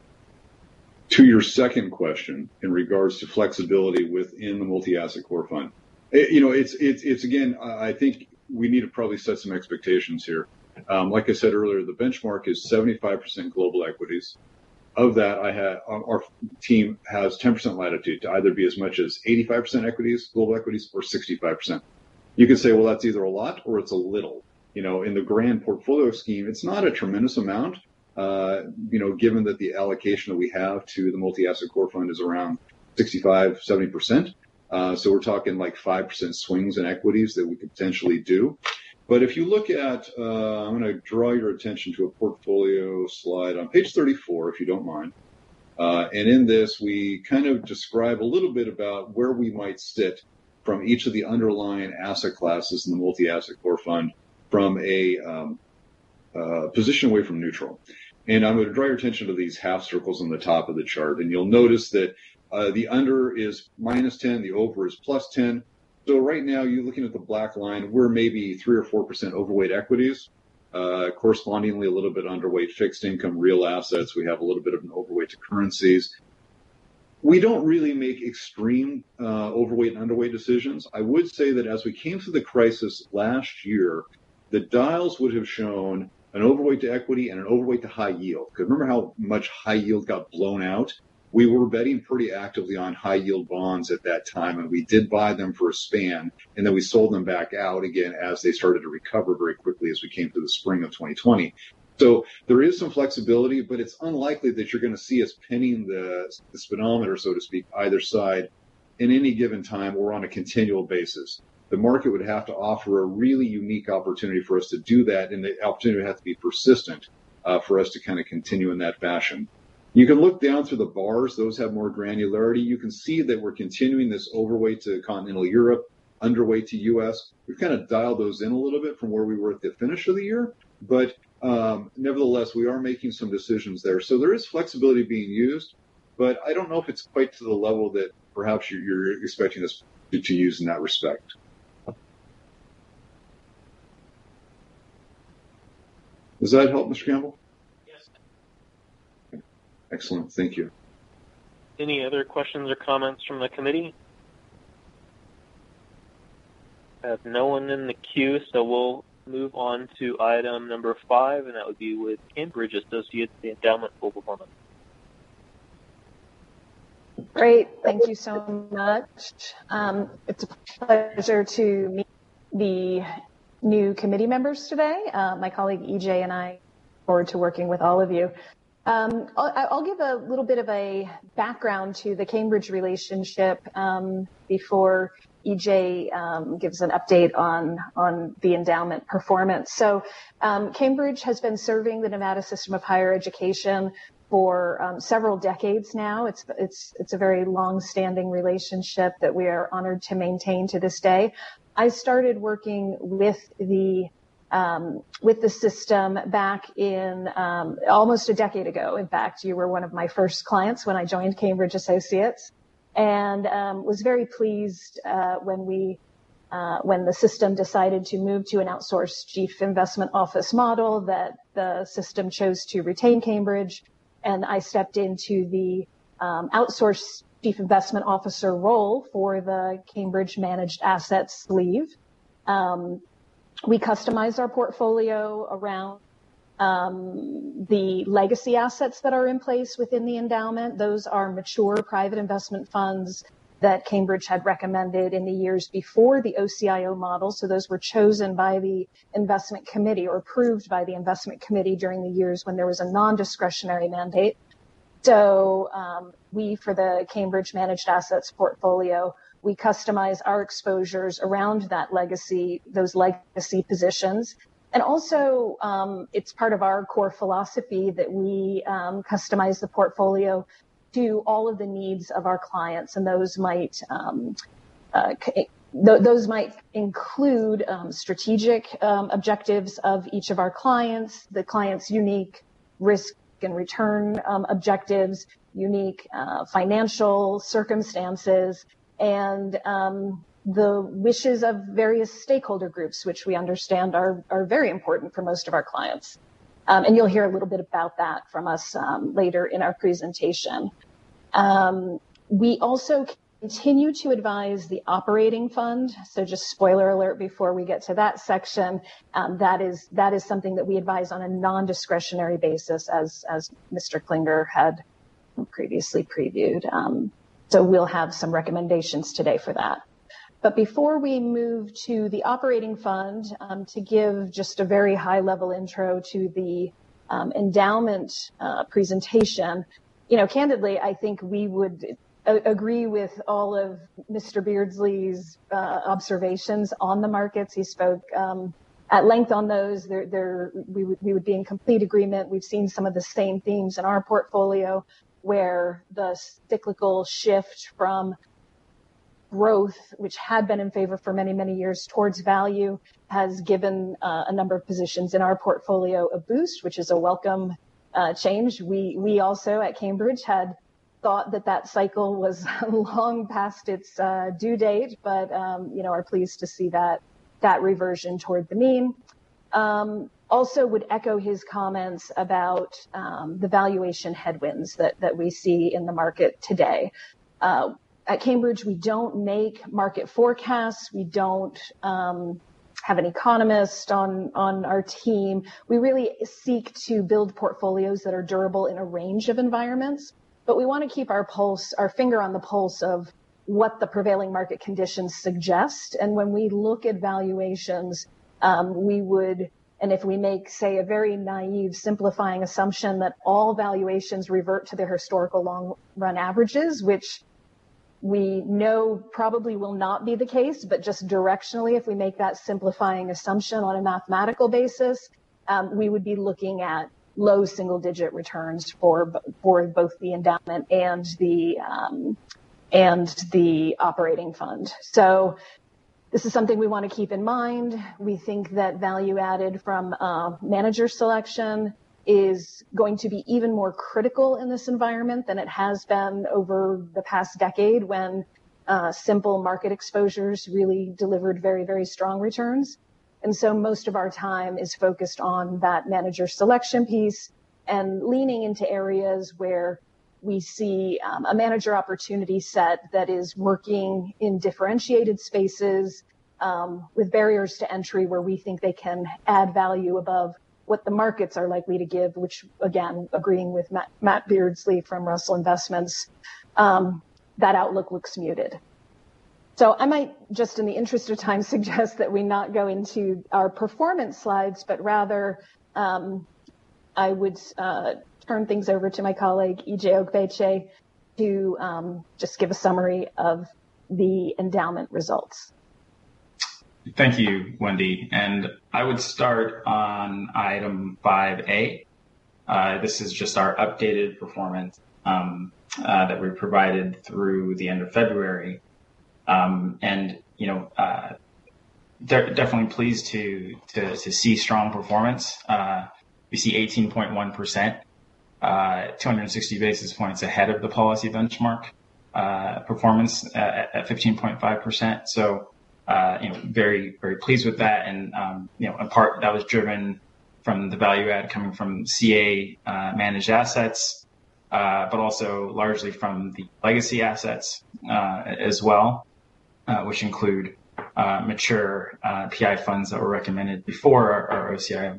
To your second question in regards to flexibility within the multi-asset core fund, it, you know, it's, it's, it's again, I think we need to probably set some expectations here. Um, like I said earlier, the benchmark is seventy-five percent global equities. Of that, I had our team has ten percent latitude to either be as much as eighty-five percent equities, global equities, or sixty-five percent. You could say, well, that's either a lot or it's a little. You know, in the grand portfolio scheme, it's not a tremendous amount. Uh, you know, given that the allocation that we have to the multi-asset core fund is around sixty-five, seventy percent. Uh, so we're talking like five percent swings in equities that we could potentially do. But if you look at, uh, I'm going to draw your attention to a portfolio slide on page thirty-four, if you don't mind. Uh, and in this, we kind of describe a little bit about where we might sit from each of the underlying asset classes in the multi-asset core fund from a um, uh, position away from neutral. And I'm going to draw your attention to these half circles on the top of the chart. And you'll notice that uh, the under is minus ten, the over is plus ten. So right now, you're looking at the black line, we're maybe three or four percent overweight equities, uh, correspondingly a little bit underweight fixed income, real assets. We have a little bit of an overweight to currencies. We don't really make extreme uh, overweight and underweight decisions. I would say that as we came through the crisis last year, the dials would have shown an overweight to equity and an overweight to high yield. Because remember how much high yield got blown out? We were betting pretty actively on high yield bonds at that time, and we did buy them for a span, and then we sold them back out again as they started to recover very quickly as we came through the spring of twenty twenty. So there is some flexibility, but it's unlikely that you're going to see us pinning the, the speedometer, so to speak, either side in any given time or on a continual basis. The market would have to offer a really unique opportunity for us to do that, and the opportunity would have to be persistent uh, for us to kind of continue in that fashion. You can look down through the bars. Those have more granularity. You can see that we're continuing this overweight to continental Europe, underweight to U S. We've kind of dialed those in a little bit from where we were at the finish of the year, but um, nevertheless, we are making some decisions there. So there is flexibility being used, but I don't know if it's quite to the level that perhaps you're, you're expecting us to, to use in that respect. Does that help, Mister Campbell? Excellent. Thank you. Any other questions or comments from the committee? I have no one in the queue, so we'll move on to item number five, and that would be with Cambridge Associates, the endowment full performance. Great. Thank you so much. Um, it's a pleasure to meet the new committee members today. Uh, my colleague E J and I look forward to working with all of you. Um, I'll, I'll give a little bit of a background to the Cambridge relationship um, before E J um, gives an update on, on the endowment performance. So um, Cambridge has been serving the Nevada system of higher education for um, several decades now. It's, it's, it's a very long-standing relationship that we are honored to maintain to this day. I started working with the Um, with the system back in um, almost a decade ago. In fact, you were one of my first clients when I joined Cambridge Associates, and um, was very pleased uh, when we uh, when the system decided to move to an outsourced chief investment office model that the system chose to retain Cambridge, and I stepped into the um, outsourced chief investment officer role for the Cambridge managed assets sleeve. Um, We customized our portfolio around um, the legacy assets that are in place within the endowment. Those are mature private investment funds that Cambridge had recommended in the years before the O C I O model. So those were chosen by the investment committee or approved by the investment committee during the years when there was a non-discretionary mandate. So um, we, for the Cambridge managed assets portfolio, we customize our exposures around that legacy, those legacy positions. And also, um, it's part of our core philosophy that we um, customize the portfolio to all of the needs of our clients. And those might um, uh, th- those might include um, strategic um, objectives of each of our clients, the client's unique risk and return um, objectives, unique uh, financial circumstances, and um, the wishes of various stakeholder groups, which we understand are, are very important for most of our clients. Um, and you'll hear a little bit about that from us um, later in our presentation. Um, we also continue to advise the operating fund. So just spoiler alert before we get to that section, um, that is that is something that we advise on a non-discretionary basis, as as Mister Klinger had previously previewed. Um, so we'll have some recommendations today for that. But before we move to the operating fund, um, to give just a very high-level intro to the um, endowment uh, presentation, you know, candidly, I think we would a- agree with all of Mister Beardsley's uh, observations on the markets. He spoke um, at length on those. They're, they're, we, would, we would be in complete agreement. We've seen some of the same themes in our portfolio, where the cyclical shift from growth, which had been in favor for many, many years, towards value, has given uh, a number of positions in our portfolio a boost, which is a welcome uh, change. We we also at Cambridge had thought that that cycle was long past its uh, due date, but um, you know are pleased to see that that reversion toward the mean. Um, also would echo his comments about um, the valuation headwinds that that we see in the market today. Uh, At Cambridge, we don't make market forecasts. We don't um, have an economist on, on our team. We really seek to build portfolios that are durable in a range of environments. But we want to keep our pulse, our finger on the pulse of what the prevailing market conditions suggest. And when we look at valuations, um, we would, and if we make, say, a very naive, simplifying assumption that all valuations revert to their historical long-run averages, which we know probably will not be the case, but just directionally, if we make that simplifying assumption on a mathematical basis, um, we would be looking at low single-digit returns for for both the endowment and the um, and the operating fund. So this is something we want to keep in mind. We think that value added from uh, manager selection is going to be even more critical in this environment than it has been over the past decade, when uh, simple market exposures really delivered very, very strong returns. And so most of our time is focused on that manager selection piece and leaning into areas where we see um, a manager opportunity set that is working in differentiated spaces um, with barriers to entry where we think they can add value above what the markets are likely to give, which, again, agreeing with Matt, Matt Beardsley from Russell Investments, um, that outlook looks muted. So I might, just in the interest of time, suggest that we not go into our performance slides, but rather um, I would uh, turn things over to my colleague, E J Ogbeche, to um, just give a summary of the endowment results. Thank you, Wendy. And I would start on item five A. Uh, this is just our updated performance um, uh, that we provided through the end of February. Um, and, you know, uh, de- definitely pleased to, to, to see strong performance. Uh, we see eighteen point one percent, uh, two hundred sixty basis points ahead of the policy benchmark uh, performance at, at fifteen point five percent. So, Uh, you know, very, very pleased with that. And, um, you know, in part that was driven from the value add coming from C A uh, managed assets, uh, but also largely from the legacy assets uh, as well, uh, which include uh, mature uh, P I funds that were recommended before our, our O C I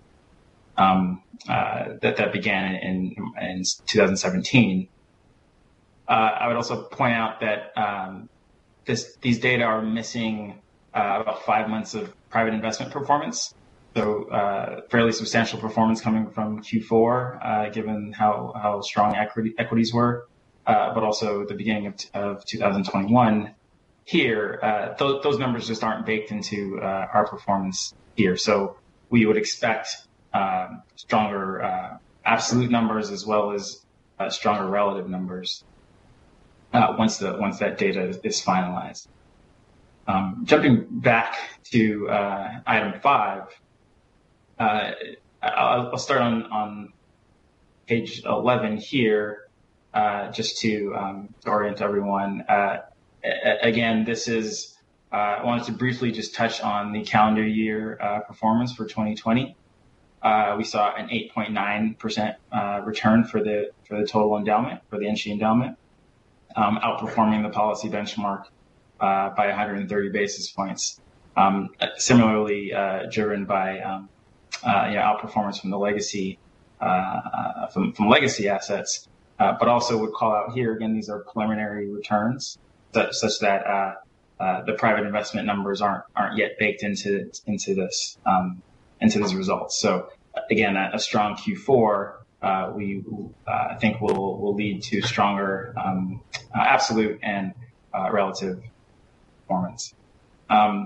um, uh, that, that began in, in two thousand seventeen. Uh, I would also point out that um, This, these data are missing uh, about five months of private investment performance. So uh, fairly substantial performance coming from Q four, uh, given how, how strong equity, equities were, uh, but also the beginning of, of two thousand twenty-one. Here, uh, th- those numbers just aren't baked into uh, our performance here. So we would expect uh, stronger uh, absolute numbers as well as uh, stronger relative numbers Uh, once the once that data is finalized. Um, jumping back to uh, item five, uh, I'll, I'll start on, on page eleven here, uh, just to, um, to orient everyone. Uh, again, this is, uh, I wanted to briefly just touch on the calendar year uh, performance for twenty twenty. Uh, we saw an eight point nine percent uh, return for the for the total endowment, for the N S C I endowment. um, outperforming the policy benchmark uh, by one hundred thirty basis points. Um, similarly, uh, driven by um, uh, you know, outperformance from the legacy uh, from, from legacy assets, uh, but also would call out here again, these are preliminary returns, such, such that uh, uh, the private investment numbers aren't aren't yet baked into into this um, into these results. So again, a, a strong Q four. Uh, we uh, I think will will lead to stronger um, uh, absolute and uh, relative performance. Um,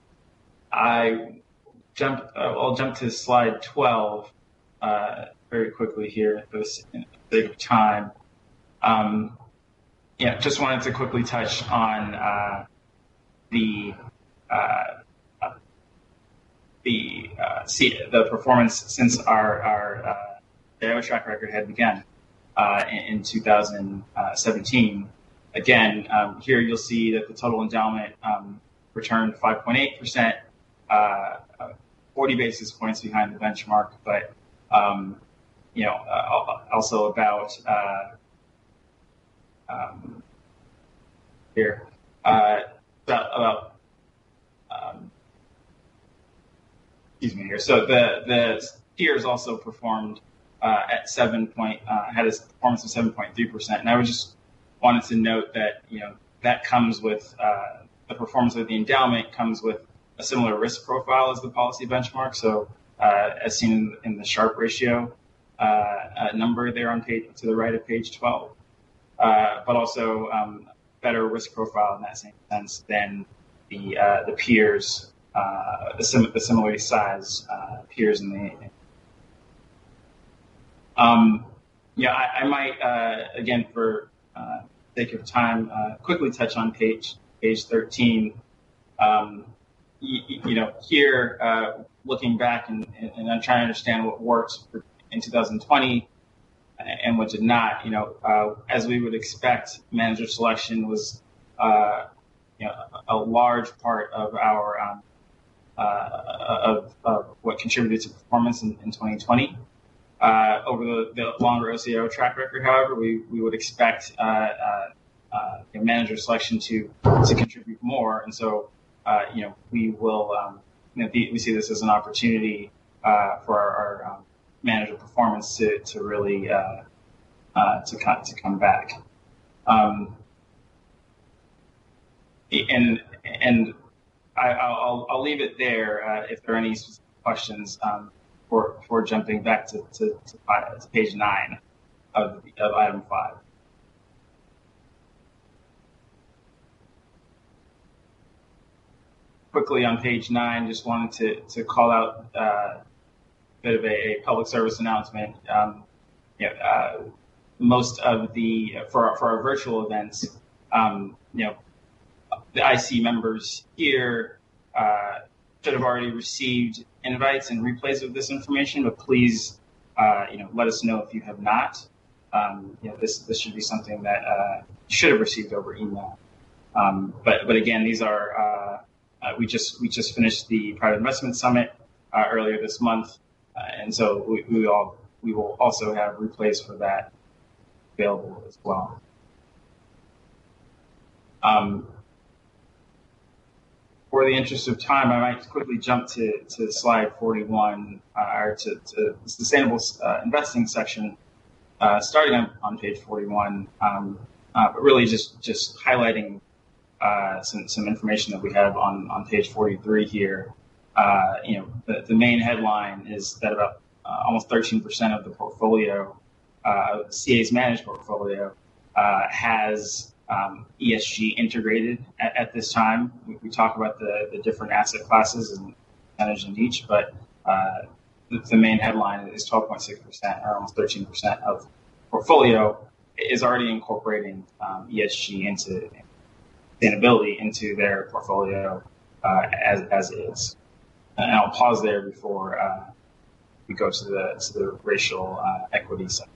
I jump. Uh, I'll jump to slide twelve uh, very quickly here for the sake of time. Um, yeah, just wanted to quickly touch on uh, the uh, the uh, see, the performance since our our uh, C I O track record had begun uh, in, in two thousand seventeen. Again, um, here you'll see that the total endowment um, returned five point eight percent, uh, forty basis points behind the benchmark, but um, you know, uh, also about uh, um, here uh, about, about um, excuse me here. So the the peers also performed uh, at seven point uh, had a performance of seven point three percent, and I would just wanted to note that you know that comes with uh, the performance of the endowment comes with a similar risk profile as the policy benchmark. So uh, as seen in the Sharpe ratio uh, uh, number there on page to the right of page twelve, uh, but also um, better risk profile in that same sense than the uh, the peers, uh, the, sim- the similarly sized uh, peers in the. Um, yeah, I, I might uh, again for uh, sake of time uh, quickly touch on page page thirteen. Um, you, you know, here uh, looking back and, and I'm trying to understand what worked in two thousand twenty and what did not. You know, uh, as we would expect, manager selection was uh, you know a large part of our um, uh, of, of what contributed to performance in, in twenty twenty. Uh, over the, the longer O C I O track record, however, we, we would expect uh, uh, uh, manager selection to to contribute more, and so uh, you know we will um, you know, we see this as an opportunity uh, for our, our um, manager performance to to really uh, uh, to come to come back, um, and and I, I'll I'll leave it there. Uh, if there are any specific questions. Um, For, for jumping back to, to, to, to page nine of, of item five. Quickly on page nine, just wanted to, to call out uh, a bit of a, a public service announcement. Um, you know, uh, most of the, for, for our virtual events, um, you know, the I C members here uh, should have already received invites and replays of this information, but please, uh, you know, let us know if you have not. Um, you know, this this should be something that uh, you should have received over email. Um, but but again, these are uh, uh, we just we just finished the private investment summit uh, earlier this month, uh, and so we, we all we will also have replays for that available as well. Um, For the interest of time, I might quickly jump to, to slide forty-one, uh, or to, to the sustainable uh, investing section, uh, starting on, on page forty-one, um, uh, but really just just highlighting uh, some some information that we have on, on page forty-three here. Uh, you know, the, the main headline is that about uh, almost thirteen percent of the portfolio, uh, C A's managed portfolio, uh, has Um, E S G integrated at, at this time. We, we talk about the, the different asset classes and percentage in each, but uh, the, the main headline is twelve point six percent or almost thirteen percent of portfolio is already incorporating um, E S G into sustainability into their portfolio uh, as, as is. And I'll pause there before uh, we go to the, to the racial uh, equity side.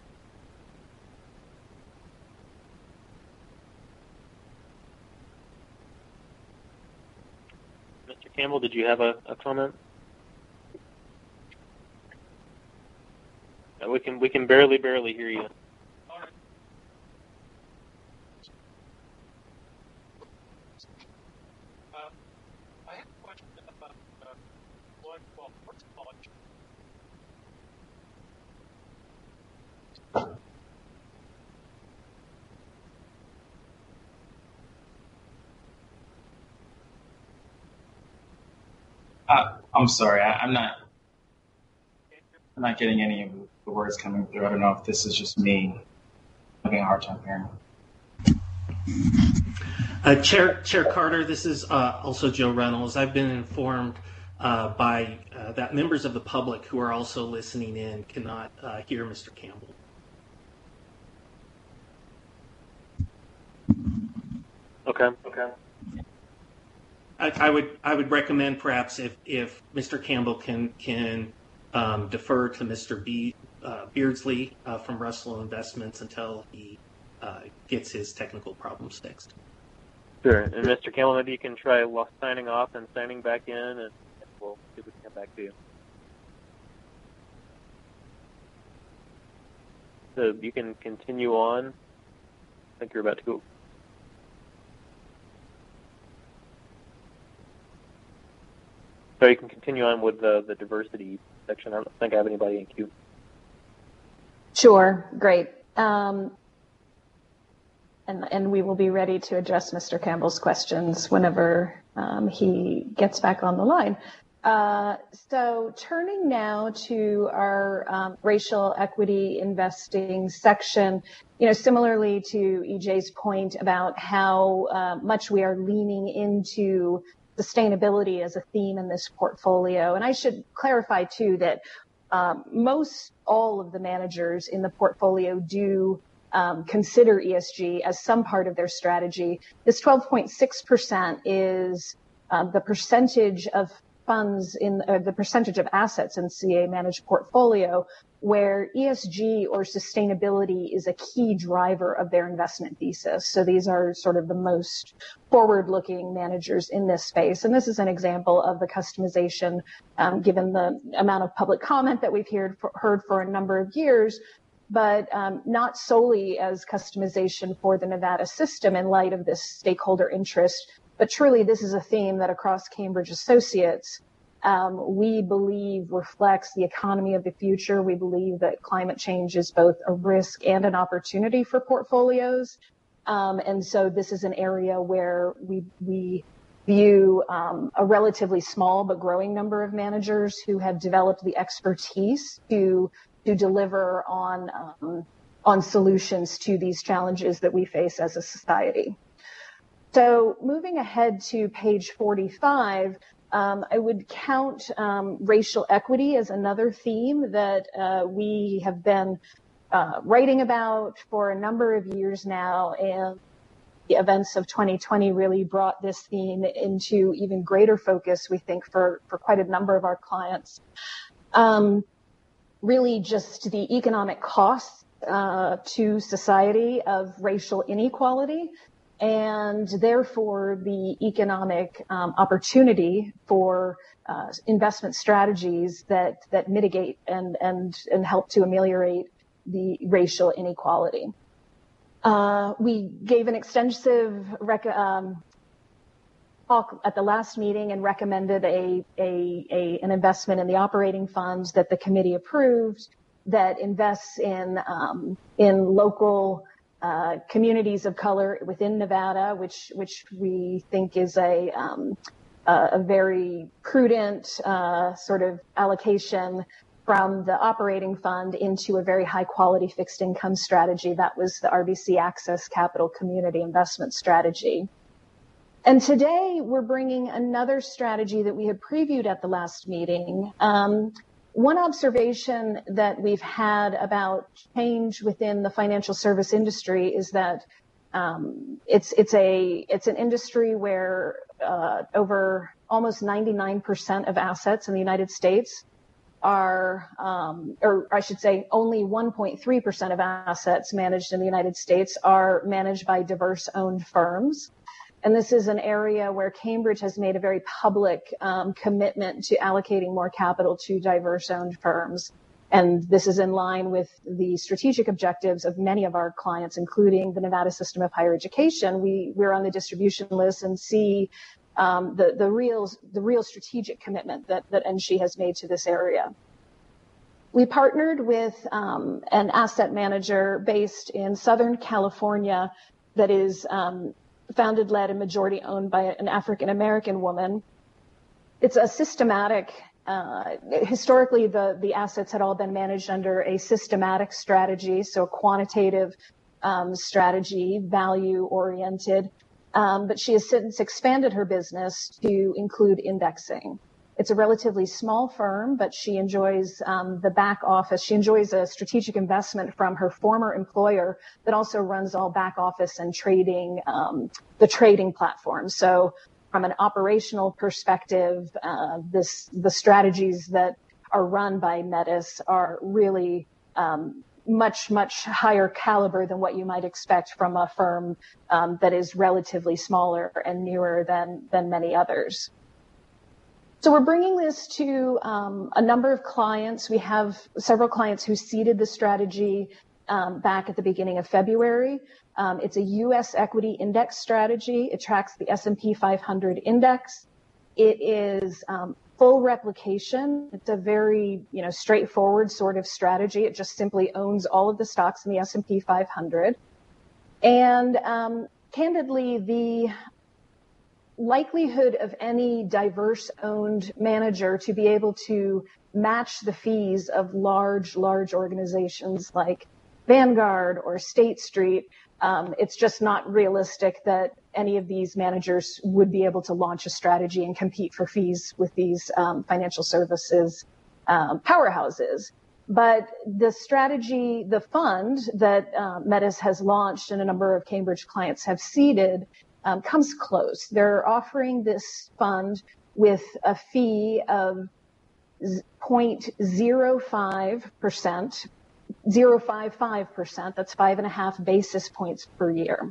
Campbell, did you have a, a comment? We can we can barely barely hear you. one, well, first of all, Uh, I'm sorry, I, I'm not. I'm not getting any of the words coming through. I don't know if this is just me having a hard time hearing. Uh, Chair Chair Carter, this is uh, also Joe Reynolds. I've been informed uh, by uh, that members of the public who are also listening in cannot uh, hear Mister Campbell. Okay. Okay. I, I would I would recommend perhaps if, if Mister Campbell can can um, defer to Mister B, uh, Beardsley uh, from Russell Investments until he uh, gets his technical problems fixed. Sure. And Mister Campbell, maybe you can try signing off and signing back in, and we'll see if we can get back to you. So you can continue on. I think you're about to go. So you can continue on with the, the diversity section. I don't think I have anybody in queue. Sure, great. Um, and, and we will be ready to address Mister Campbell's questions whenever um, he gets back on the line. Uh, so turning now to our um, racial equity investing section, you know, similarly to E J's point about how uh, much we are leaning into sustainability as a theme in this portfolio. And I should clarify too that um, most all of the managers in the portfolio do um, consider E S G as some part of their strategy. This twelve point six percent is uh, the percentage of funds in uh, the percentage of assets in C A managed portfolio where E S G or sustainability is a key driver of their investment thesis. So these are sort of the most forward-looking managers in this space. And this is an example of the customization, um, given the amount of public comment that we've heard for, heard for a number of years, but um, not solely as customization for the Nevada system in light of this stakeholder interest, but truly this is a theme that across Cambridge Associates Um, we believe reflects the economy of the future. We believe that climate change is both a risk and an opportunity for portfolios. Um, and so this is an area where we, we view um, a relatively small but growing number of managers who have developed the expertise to, to deliver on, um, on solutions to these challenges that we face as a society. So moving ahead to page forty-five, Um, I would count um, racial equity as another theme that uh, we have been uh, writing about for a number of years now, and the events of twenty twenty really brought this theme into even greater focus, we think, for, for quite a number of our clients. Um, really just the economic costs uh, to society of racial inequality, and therefore the economic um, opportunity for uh, investment strategies that that mitigate and and and help to ameliorate the racial inequality. Uh, we gave an extensive rec- um, talk at the last meeting and recommended a, a a an investment in the operating funds that the committee approved that invests in um, in local Uh, communities of color within Nevada, which which we think is a um, a, a very prudent uh, sort of allocation from the operating fund into a very high quality fixed income strategy. That was the R B C Access Capital Community Investment Strategy. And today we're bringing another strategy that we had previewed at the last meeting. Um, One observation that we've had about change within the financial service industry is that um, it's it's a it's an industry where uh, over almost ninety-nine percent of assets in the United States are, um, or I should say, only one point three percent of assets managed in the United States are managed by diverse-owned firms. And this is an area where Cambridge has made a very public um, commitment to allocating more capital to diverse-owned firms. And this is in line with the strategic objectives of many of our clients, including the Nevada System of Higher Education. We, we're on the distribution list and see um, the, the, real, the real strategic commitment that, that N S H E has made to this area. We partnered with um, an asset manager based in Southern California that is um, founded, led, and majority owned by an African-American woman. It's a systematic, uh, historically the, the assets had all been managed under a systematic strategy, so quantitative um, strategy, value-oriented, um, but she has since expanded her business to include indexing. It's a relatively small firm, but she enjoys um, the back office. She enjoys a strategic investment from her former employer that also runs all back office and trading, um, the trading platform. So from an operational perspective, uh, this, the strategies that are run by Metis are really um, much, much higher caliber than what you might expect from a firm um, that is relatively smaller and newer than, than many others. So we're bringing this to um, a number of clients. We have several clients who seeded the strategy um, back at the beginning of February. Um, it's a U S equity index strategy. It tracks the S and P five hundred index. It is um, full replication. It's a very, you know, straightforward sort of strategy. It just simply owns all of the stocks in the S and P five hundred. And um, candidly, the likelihood of any diverse owned manager to be able to match the fees of large, large organizations like Vanguard or State Street, um, it's just not realistic that any of these managers would be able to launch a strategy and compete for fees with these um, financial services um, powerhouses. But the strategy, the fund that uh, Metis has launched and a number of Cambridge clients have seeded Um, comes close. They're offering this fund with a fee of zero point zero five percent, zero point five five percent. That's five and a half basis points per year.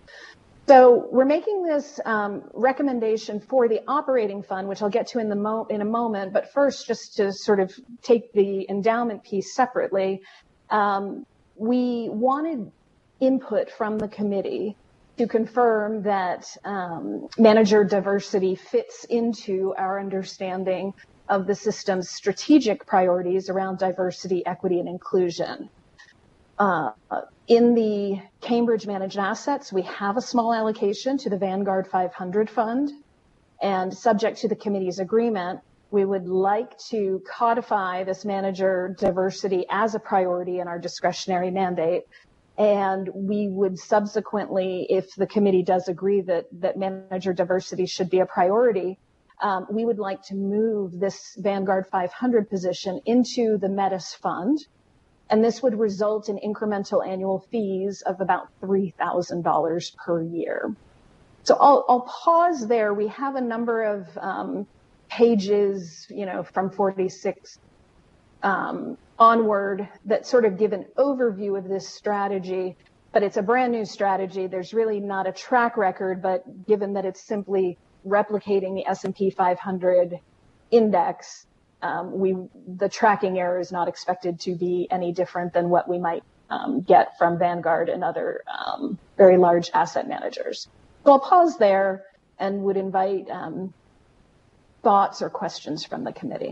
So we're making this um, recommendation for the operating fund, which I'll get to in, the mo- in a moment. But first, just to sort of take the endowment piece separately, um, we wanted input from the committee to confirm that um, manager diversity fits into our understanding of the system's strategic priorities around diversity, equity, and inclusion. Uh, in the Cambridge managed assets, we have a small allocation to the Vanguard five hundred fund, and subject to the committee's agreement, we would like to codify this manager diversity as a priority in our discretionary mandate. And we would subsequently, if the committee does agree that, that manager diversity should be a priority, um, we would like to move this Vanguard five hundred position into the Metis fund. And this would result in incremental annual fees of about three thousand dollars per year. So I'll, I'll pause there. We have a number of um, pages, you know, from forty-six um, onward that sort of give an overview of this strategy, but it's a brand new strategy. There's really not a track record, but given that it's simply replicating the S and P five hundred index, um, we the tracking error is not expected to be any different than what we might um, get from Vanguard and other um, very large asset managers. So I'll pause there and would invite um, thoughts or questions from the committee.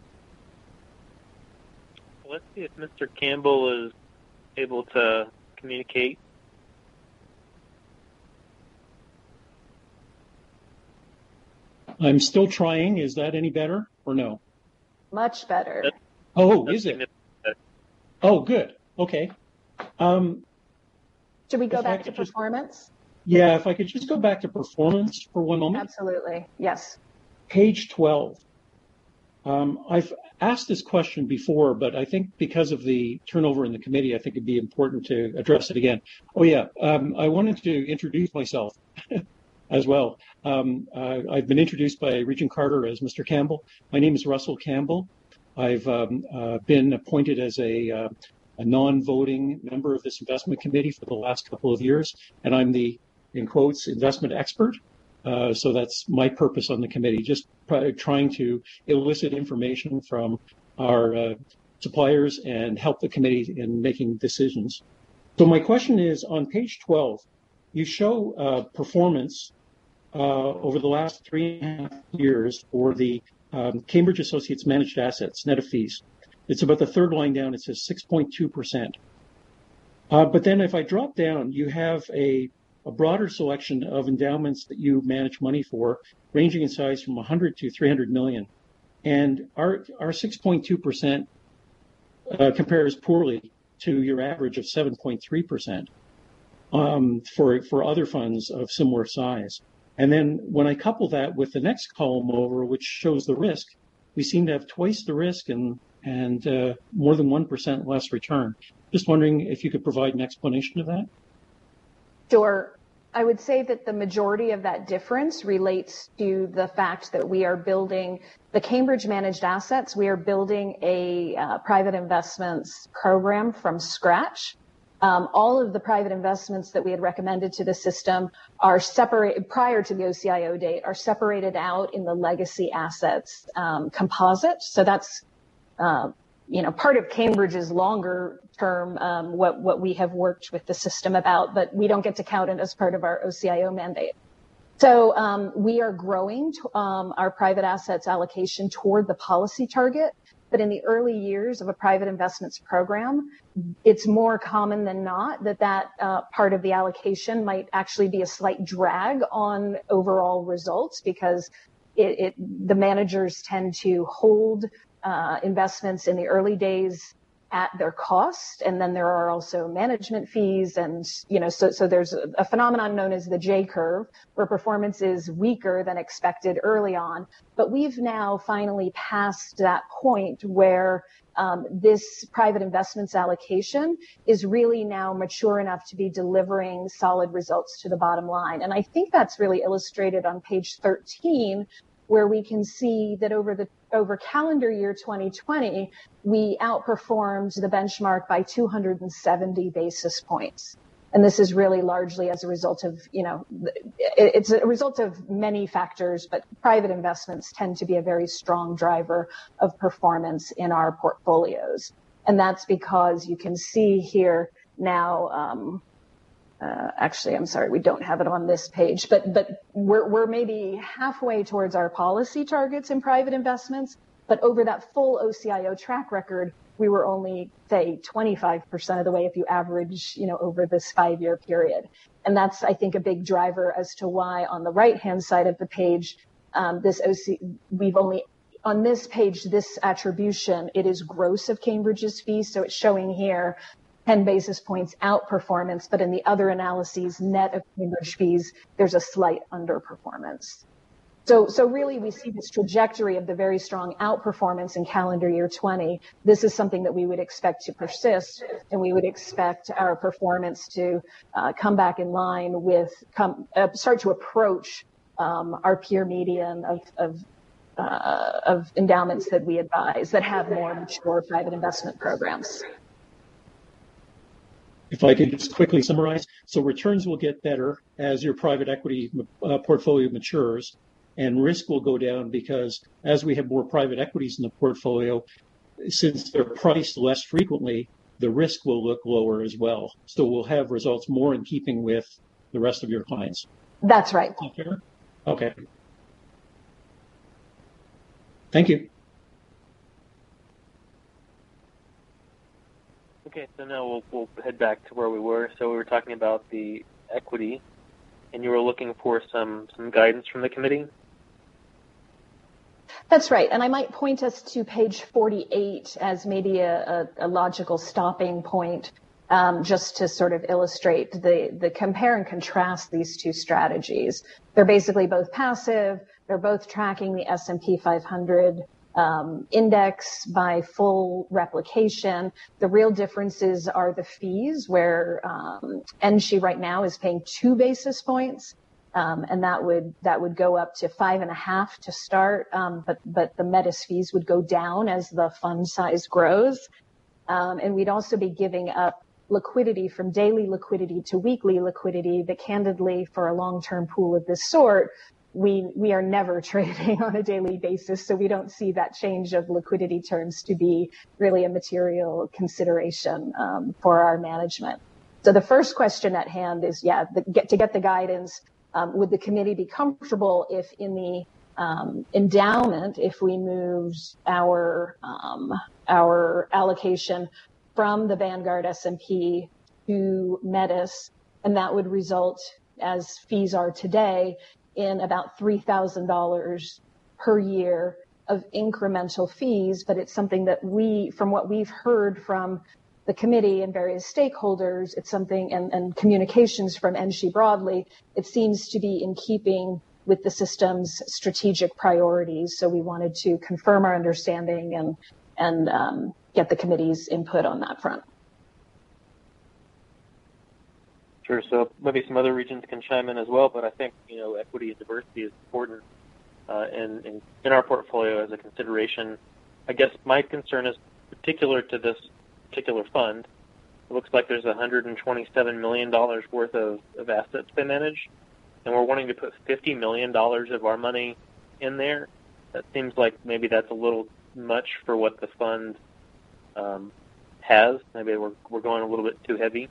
Let's see if Mister Campbell is able to communicate. I'm still trying. Is that any better or no? Much better. That's, oh, that's is it? Oh, good. Okay. Um, Should we go back to just, performance? Yeah, if I could just go back to performance for one moment. Absolutely. Yes. Page twelve. Um, I've asked this question before, but I think because of the turnover in the committee, I think it'd be important to address it again. Oh, yeah. Um, I wanted to introduce myself as well. Um, uh, I've been introduced by Regent Carter as Mister Campbell. My name is Russell Campbell. I've um, uh, been appointed as a, uh, a non-voting member of this investment committee for the last couple of years, and I'm the, in quotes, investment expert. Uh, so that's my purpose on the committee, just trying to elicit information from our uh, suppliers and help the committee in making decisions. So my question is, on page twelve, you show uh, performance uh, over the last three and a half years for the um, Cambridge Associates managed assets, net of fees. It's about the third line down. It says six point two percent. Uh, but then if I drop down, you have a, a broader selection of endowments that you manage money for, ranging in size from one hundred to three hundred million. And our, our six point two percent uh, compares poorly to your average of seven point three percent um, for, for other funds of similar size. And then when I couple that with the next column over, which shows the risk, we seem to have twice the risk and, and uh, more than one percent less return. Just wondering if you could provide an explanation of that. Sure. I would say that the majority of that difference relates to the fact that we are building the Cambridge managed assets. We are building a uh, private investments program from scratch. Um, all of the private investments that we had recommended to the system are separated prior to the O C I O date, are separated out in the legacy assets um, composite. So that's, uh, you know, part of Cambridge's longer term, um, what, what we have worked with the system about, but we don't get to count it as part of our O C I O mandate. So um, we are growing to, um, our private assets allocation toward the policy target. But in the early years of a private investments program, it's more common than not that that uh, part of the allocation might actually be a slight drag on overall results because it, it, the managers tend to hold uh, investments in the early days at their cost, and then there are also management fees, and you know, so so there's a, a phenomenon known as the J curve, where performance is weaker than expected early on. But we've now finally passed that point where um, this private investments allocation is really now mature enough to be delivering solid results to the bottom line. And I think that's really illustrated on page thirteen, where we can see that over the over calendar year twenty twenty, we outperformed the benchmark by two hundred seventy basis points. And this is really largely as a result of, you know, it's a result of many factors, but private investments tend to be a very strong driver of performance in our portfolios. And that's because you can see here now, um, Uh, actually, I'm sorry, we don't have it on this page, but but we're we're maybe halfway towards our policy targets in private investments. But over that full O C I O track record, we were only, say, twenty-five percent of the way if you average, you know, over this five-year period. And that's, I think, a big driver as to why on the right-hand side of the page, um, this O C, we've only, on this page, this attribution, it is gross of Cambridge's fees. So it's showing here ten basis points outperformance, but in the other analyses, net of Cambridge fees, there's a slight underperformance. So, so really we see this trajectory of the very strong outperformance in calendar year twenty. This is something that we would expect to persist, and we would expect our performance to uh, come back in line with, come, uh, start to approach um, our peer median of, of, uh, of endowments that we advise that have more mature private investment programs. If I could just quickly summarize, so returns will get better as your private equity uh, portfolio matures, and risk will go down because as we have more private equities in the portfolio, since they're priced less frequently, the risk will look lower as well. So we'll have results more in keeping with the rest of your clients. That's right. Okay. Okay. Thank you. Okay, so now we'll, we'll head back to where we were. So we were talking about the equity, and you were looking for some, some guidance from the committee? That's right. And I might point us to page forty-eight as maybe a, a, a logical stopping point, um, just to sort of illustrate the, the compare and contrast these two strategies. They're basically both passive. They're both tracking the S and P five hundred Um, index by full replication. The real differences are the fees, where um, N S H I right now is paying two basis points, um, and that would that would go up to five and a half to start. Um, but but the Metis fees would go down as the fund size grows, um, and we'd also be giving up liquidity from daily liquidity to weekly liquidity. That candidly, for a long-term pool of this sort, we we are never trading on a daily basis, so we don't see that change of liquidity terms to be really a material consideration um, for our management. So the first question at hand is, yeah, the, get to get the guidance Um, would the committee be comfortable if in the um, endowment, if we moved our um, our allocation from the Vanguard S and P to Metis, and that would result, as fees are today, in about three thousand dollars per year of incremental fees, but it's something that we, from what we've heard from the committee and various stakeholders, it's something, and, and communications from N S C broadly, it seems to be in keeping with the system's strategic priorities. So we wanted to confirm our understanding and, and um, get the committee's input on that front. Sure. So maybe some other regions can chime in as well, but I think, you know, equity and diversity is important uh, in, in, in our portfolio as a consideration. I guess my concern is particular to this particular fund. It looks like there's one hundred twenty-seven million dollars worth of, of assets they manage, and we're wanting to put fifty million dollars of our money in there. That seems like maybe that's a little much for what the fund um, has. Maybe we're, we're going a little bit too heavy.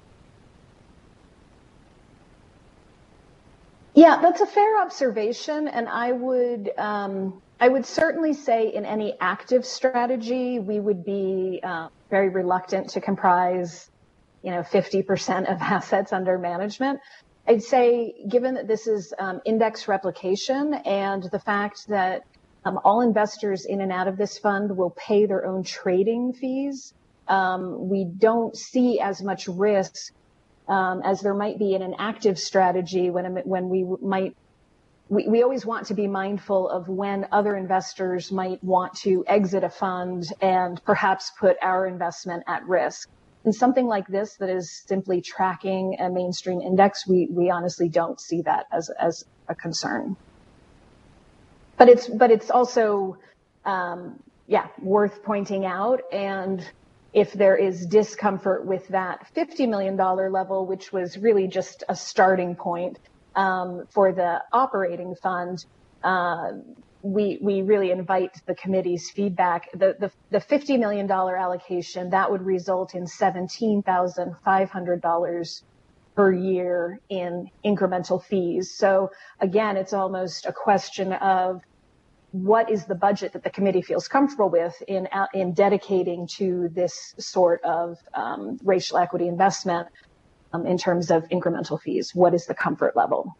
Yeah, that's a fair observation, and I would um, I would certainly say in any active strategy we would be uh, very reluctant to comprise, you know, fifty percent of assets under management. I'd say, given that this is um, index replication and the fact that um, all investors in and out of this fund will pay their own trading fees, um, we don't see as much risk Um, as there might be in an active strategy when when we might we, we always want to be mindful of when other investors might want to exit a fund and perhaps put our investment at risk. In something like this that is simply tracking a mainstream index, we we honestly don't see that as as a concern. But it's but it's also um, yeah worth pointing out, and if there is discomfort with that fifty million dollars level, which was really just a starting point um, for the operating fund, uh, we we really invite the committee's feedback. The the, the fifty million dollars allocation, that would result in seventeen thousand five hundred dollars per year in incremental fees. So again, it's almost a question of what is the budget that the committee feels comfortable with in in dedicating to this sort of um, racial equity investment um, in terms of incremental fees? What is the comfort level?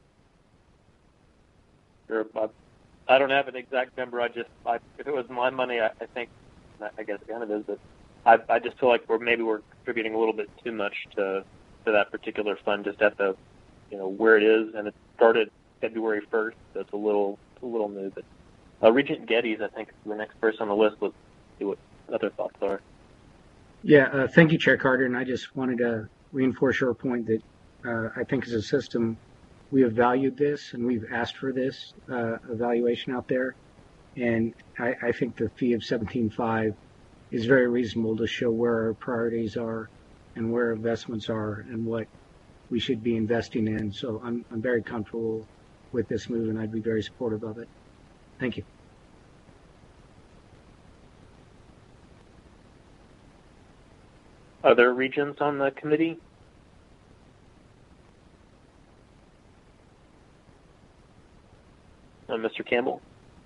Sure, Bob. I don't have an exact number. I just, I, if it was my money, I, I think, I guess it kind of is, but I, I just feel like we're maybe we're contributing a little bit too much to to that particular fund, just at the, you know, where it is, and it started February first. So it's a little a little new, but. Uh, Regent Geddes, I think, is the next person on the list. Let's see what other thoughts are. Yeah, uh, thank you, Chair Carter. And I just wanted to reinforce your point that uh, I think as a system, we have valued this and we've asked for this uh, evaluation out there. And I, I think the fee of seventeen point five is very reasonable to show where our priorities are and where investments are and what we should be investing in. So I'm, I'm very comfortable with this move, and I'd be very supportive of it. Thank you. Other regions on the committee? Uh, Mister Campbell?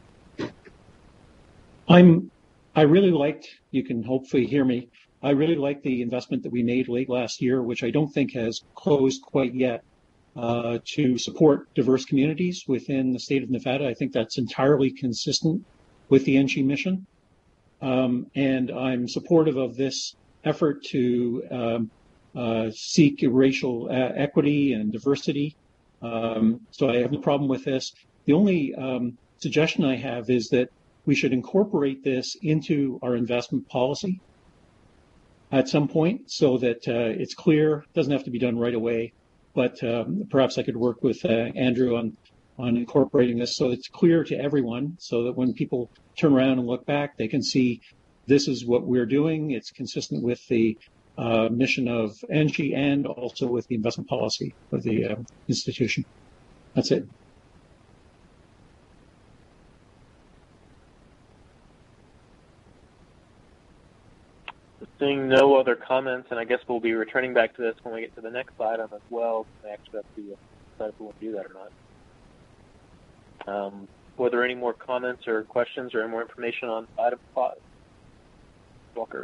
I'm, I really liked, you can hopefully hear me, I really liked the investment that we made late last year, which I don't think has closed quite yet. Uh, to support diverse communities within the state of Nevada. I think that's entirely consistent with the N S C I mission. Um, and I'm supportive of this effort to um, uh, seek racial uh, equity and diversity. Um, so I have no problem with this. The only um, suggestion I have is that we should incorporate this into our investment policy at some point so that uh, it's clear. It doesn't have to be done right away. But um, perhaps I could work with uh, Andrew on, on incorporating this so it's clear to everyone so that when people turn around and look back, they can see this is what we're doing. It's consistent with the uh, mission of N S C I and also with the investment policy of the uh, institution. That's it. Seeing no other comments, and I guess we'll be returning back to this when we get to the next item as well. We actually have to decide if we want to do that or not. Um, were there any more comments or questions or any more information on item five? Walker.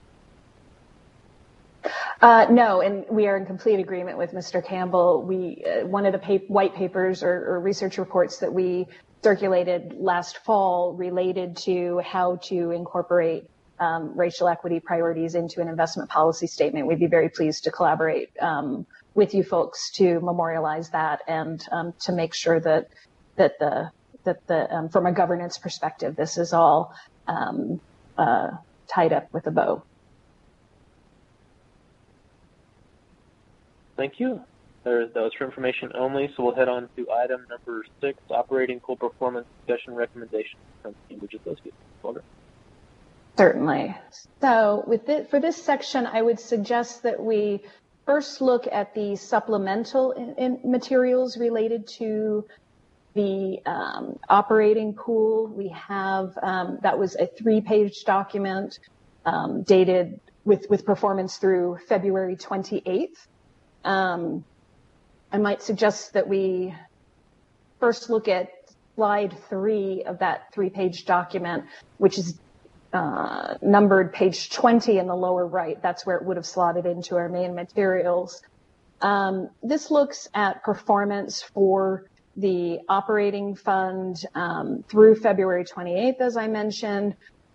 Uh, no, and we are in complete agreement with Mister Campbell. We uh, one of the pa- white papers or, or research reports that we circulated last fall related to how to incorporate um, racial equity priorities into an investment policy statement. We'd be very pleased to collaborate um, with you folks to memorialize that and um, to make sure that that the that the um, from a governance perspective, this is all um, uh, tied up with a bow. Thank you. There, that was for information only, so we'll head on to item number six, operating pool performance discussion recommendation from Cambridge Associates. Walter. Certainly. So with it, for this section, I would suggest that we first look at the supplemental in, in materials related to the um, operating pool. We have, um, that was a three-page document um, dated with, with performance through February twenty-eighth. Um, I might suggest that we first look at slide three of that three-page document, which is uh, numbered page twenty in the lower right. That's where it would have slotted into our main materials. Um, this looks at performance for the operating fund um, through February twenty-eighth, as I mentioned.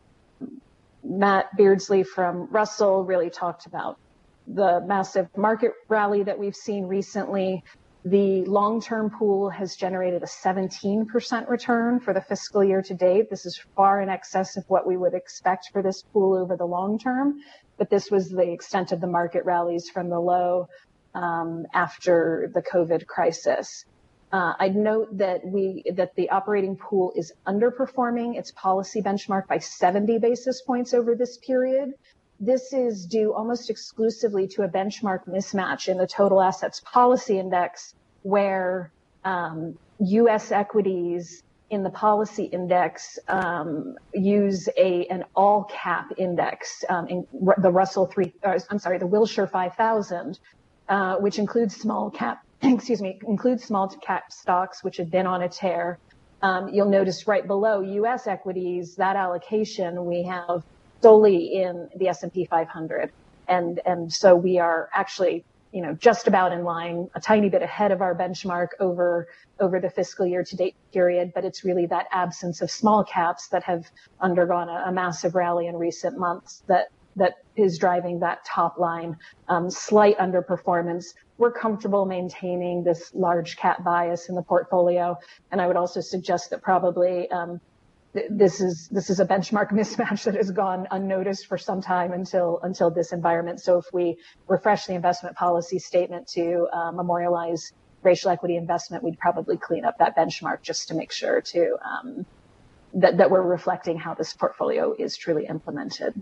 Matt Beardsley from Russell really talked about the massive market rally that we've seen recently. The long-term pool has generated a seventeen percent return for the fiscal year to date. This is far in excess of what we would expect for this pool over the long term, but this was the extent of the market rallies from the low um, after the COVID crisis. Uh, I'd note that we that the operating pool is underperforming its policy benchmark by seventy basis points over this period. This is due almost exclusively to a benchmark mismatch in the total assets policy index, where um, U S equities in the policy index um, use a an all cap index, um, in the Russell three. Uh, I'm sorry, the Wilshire five thousand, uh, which includes small cap. Excuse me, includes small cap stocks which have been on a tear. Um, you'll notice right below U S equities, that allocation we have solely in the S and P five hundred. And, and so we are actually, you know, just about in line, a tiny bit ahead of our benchmark over, over the fiscal year to date period. But it's really that absence of small caps that have undergone a, a massive rally in recent months that, that is driving that top line, um, slight underperformance. We're comfortable maintaining this large cap bias in the portfolio. And I would also suggest that probably, um, This is this is a benchmark mismatch that has gone unnoticed for some time until until this environment. So if we refresh the investment policy statement to uh, memorialize racial equity investment, we'd probably clean up that benchmark just to make sure to um, that that we're reflecting how this portfolio is truly implemented.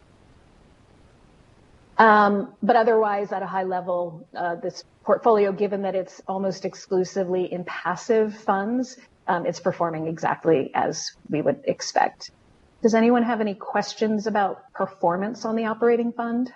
Um, but otherwise, at a high level, uh, this portfolio, given that it's almost exclusively in passive funds, Um, it's performing exactly as we would expect. Does anyone have any questions about performance on the operating fund?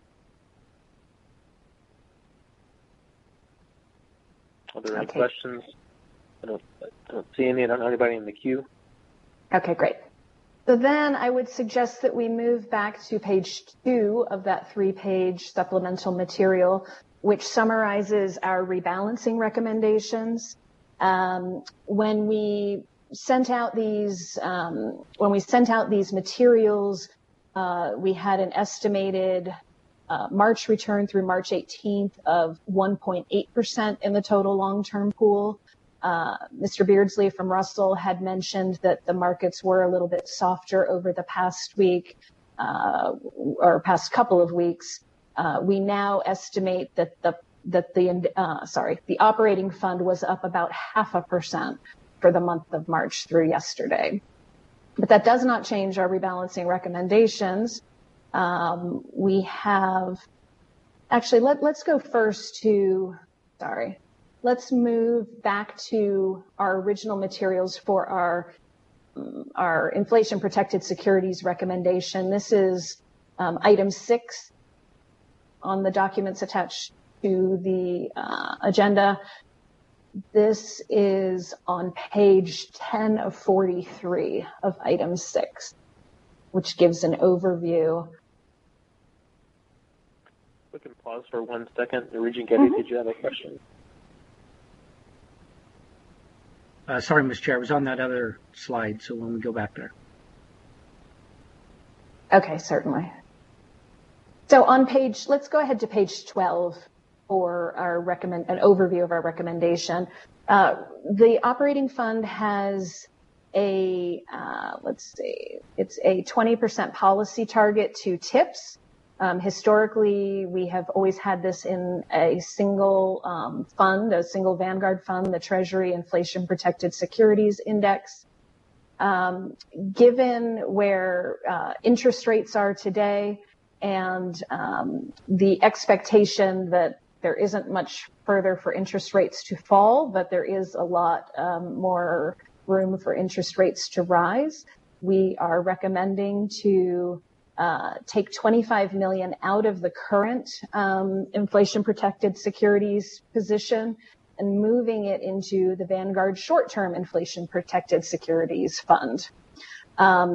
Are there any Okay. questions? I don't, I don't see any. I don't know anybody in the queue. Okay, great. So then I would suggest that we move back to page two of that three-page supplemental material, which summarizes our rebalancing recommendations. Um, when we sent out these, um, when we sent out these materials, uh, we had an estimated uh, March return through March eighteenth of one point eight percent in the total long-term pool. Uh, Mister Beardsley from Russell had mentioned that the markets were a little bit softer over the past week, uh, or past couple of weeks. Uh, we now estimate that the that the, uh, sorry, the operating fund was up about half a percent for the month of March through yesterday. But that does not change our rebalancing recommendations. Um, we have, actually, let, let's go first to, sorry, let's move back to our original materials for our, our inflation protected securities recommendation. This is um, item six on the documents attached to the uh, agenda. this is on page ten of forty-three of item six, which gives an overview. We can pause for one second. Regent Getty, mm-hmm. Did you have a question? Uh, sorry, Miz Chair, I was on that other slide, so when we go back there. Okay, certainly. So on page, let's go ahead to page twelve for our recommend, an overview of our recommendation. Uh, the operating fund has a, uh, let's see, it's a twenty percent policy target to tips. Um, historically, we have always had this in a single um, fund, a single Vanguard fund, the Treasury Inflation Protected Securities Index. Um, given where uh, interest rates are today and um, the expectation that there isn't much further for interest rates to fall, but there is a lot um, more room for interest rates to rise, we are recommending to Uh, take twenty-five million dollars out of the current um, inflation-protected securities position and moving it into the Vanguard short-term inflation-protected securities fund. Um,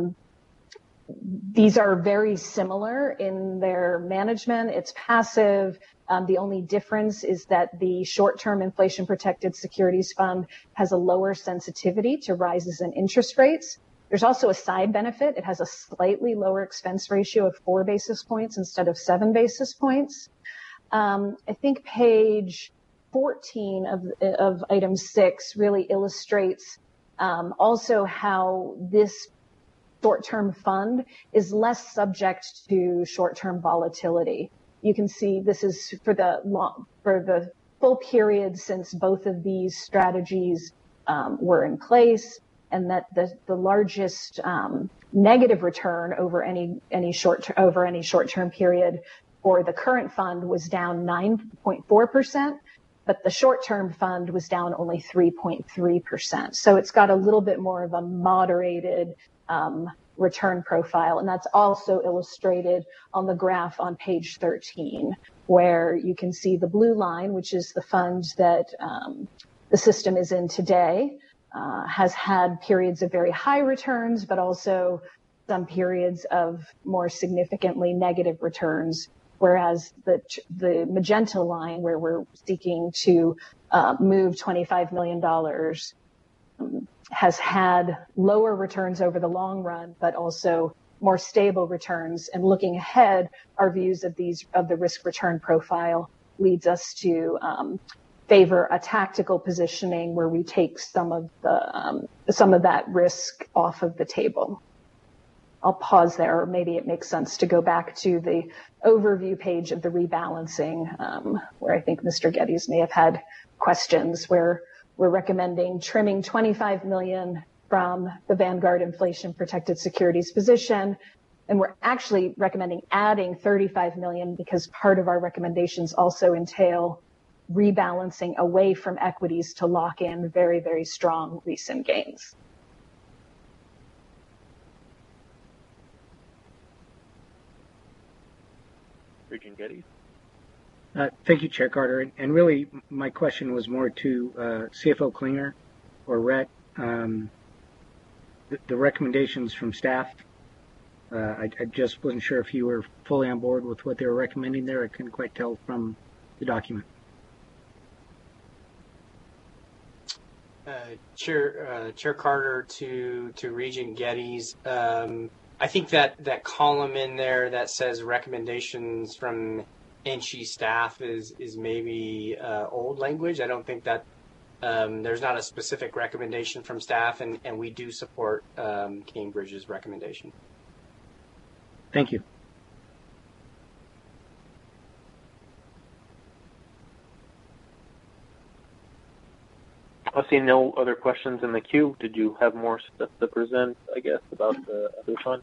these are very similar in their management. It's passive. Um, the only difference is that the short-term inflation-protected securities fund has a lower sensitivity to rises in interest rates. There's also a side benefit. It has a slightly lower expense ratio of four basis points instead of seven basis points. Um, I think page fourteen of, of item six really illustrates um, also how this short-term fund is less subject to short-term volatility. You can see this is for the long, for the full period since both of these strategies um, were in place, and that the, the largest um, negative return over any any short over any short-term period for the current fund was down nine point four percent, but the short-term fund was down only three point three percent. So it's got a little bit more of a moderated um, return profile, and that's also illustrated on the graph on page thirteen, where you can see the blue line, which is the fund that um, the system is in today. Uh, has had periods of very high returns, but also some periods of more significantly negative returns, whereas the the magenta line, where we're seeking to uh, move twenty-five million dollars, um, has had lower returns over the long run, but also more stable returns. And looking ahead, our views of these of the risk return profile leads us to um, favor a tactical positioning where we take some of the um, some of that risk off of the table. I'll pause there, or maybe it makes sense to go back to the overview page of the rebalancing, um, where I think Mister Geddes may have had questions, where we're recommending trimming twenty-five million dollars from the Vanguard inflation protected securities position. And we're actually recommending adding thirty-five million dollars because part of our recommendations also entail rebalancing away from equities to lock in very, very strong recent gains. Regent Getty. Uh, thank you, Chair Carter. And, and really, my question was more to uh, C F O Klinger or Rhett. Um, the, the recommendations from staff, uh, I, I just wasn't sure if you were fully on board with what they were recommending there. I couldn't quite tell from the document. Uh, Chair uh, Chair Carter to to Regent Geddes. Um, I think that that column in there that says recommendations from N S H E staff is is maybe uh, old language. I don't think that um, there's not a specific recommendation from staff, and, and we do support um, Cambridge's recommendation. Thank you. I see no other questions in the queue. Did you have more stuff to present, I guess, about the other fund?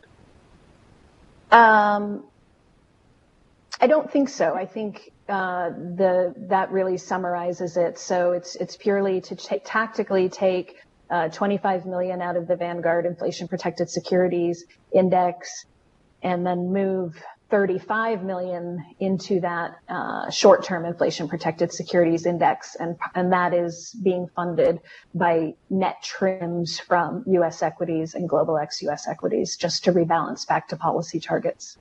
Um, I don't think so. I think uh, the that really summarizes it. So it's it's purely to t- tactically take uh, twenty-five million dollars out of the Vanguard inflation protected securities index and then move thirty-five million dollars into that uh, short-term inflation-protected securities index, and and that is being funded by net trims from U S equities and global ex-U S equities, just to rebalance back to policy targets.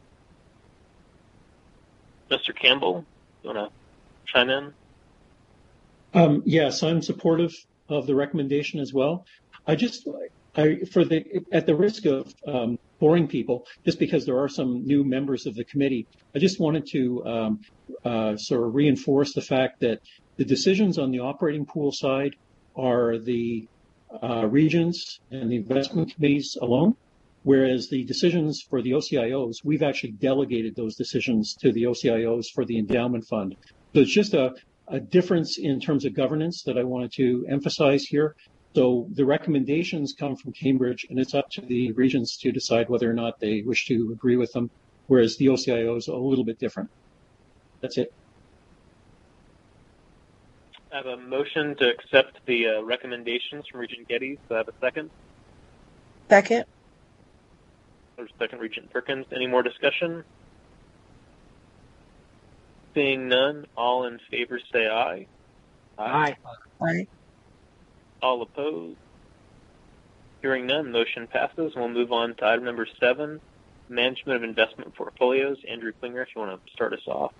Mister Campbell, you want to chime in? Um, yes, I'm supportive of the recommendation as well. I just, I for the at the risk of um, boring people, just because there are some new members of the committee, I just wanted to um, uh, sort of reinforce the fact that the decisions on the operating pool side are the uh, regions and the investment committees alone, whereas the decisions for the O C I Os, we've actually delegated those decisions to the O C I Os for the endowment fund. So it's just a, a difference in terms of governance that I wanted to emphasize here. So the recommendations come from Cambridge, and it's up to the regions to decide whether or not they wish to agree with them, whereas the O C I Os are a little bit different. That's it. I have a motion to accept the uh, recommendations from Regent Geddes. Do I have a second? Second. There's second, Regent Perkins. Any more discussion? Seeing none, all in favor say aye. Aye. Aye. All opposed? Hearing none, motion passes. We'll move on to item number seven, management of investment portfolios. Andrew Klinger, if you want to start us off.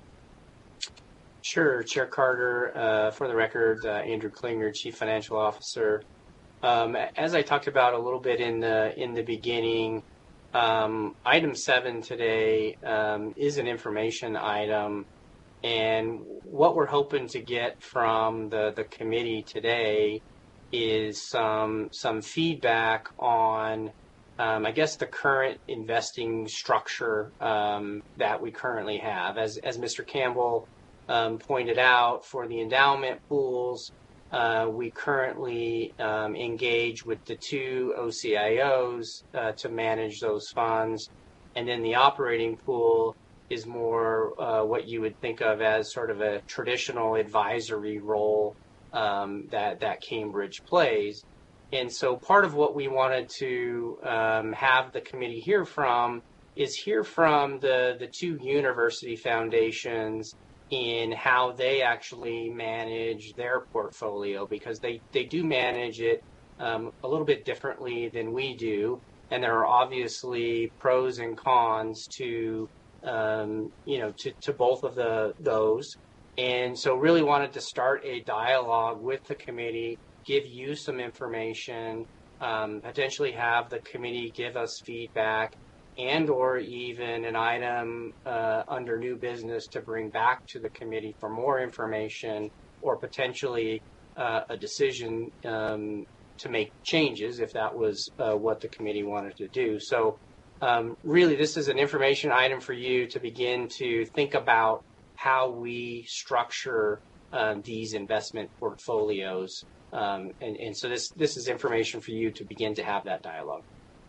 Sure, Chair Carter. Uh, for the record, uh, Andrew Klinger, Chief Financial Officer. Um, as I talked about a little bit in the in the beginning, um, item seven today um, is an information item, and what we're hoping to get from the, the committee today is some some feedback on, um, I guess, the current investing structure um, that we currently have. As as Mister Campbell um, pointed out, for the endowment pools, uh, we currently um, engage with the two O C I Os uh, to manage those funds, and then the operating pool is more uh, what you would think of as sort of a traditional advisory role Um, that that Cambridge plays. And so part of what we wanted to um, have the committee hear from is hear from the, the two university foundations in how they actually manage their portfolio, because they, they do manage it um, a little bit differently than we do. And there are obviously pros and cons to, um, you know, to, to both of the those. And so really wanted to start a dialogue with the committee, give you some information, um, potentially have the committee give us feedback, and or even an item uh, under new business to bring back to the committee for more information, or potentially uh, a decision um, to make changes if that was uh, what the committee wanted to do. So um, really this is an information item for you to begin to think about how we structure um, these investment portfolios. Um, and, and so this, this is information for you to begin to have that dialogue.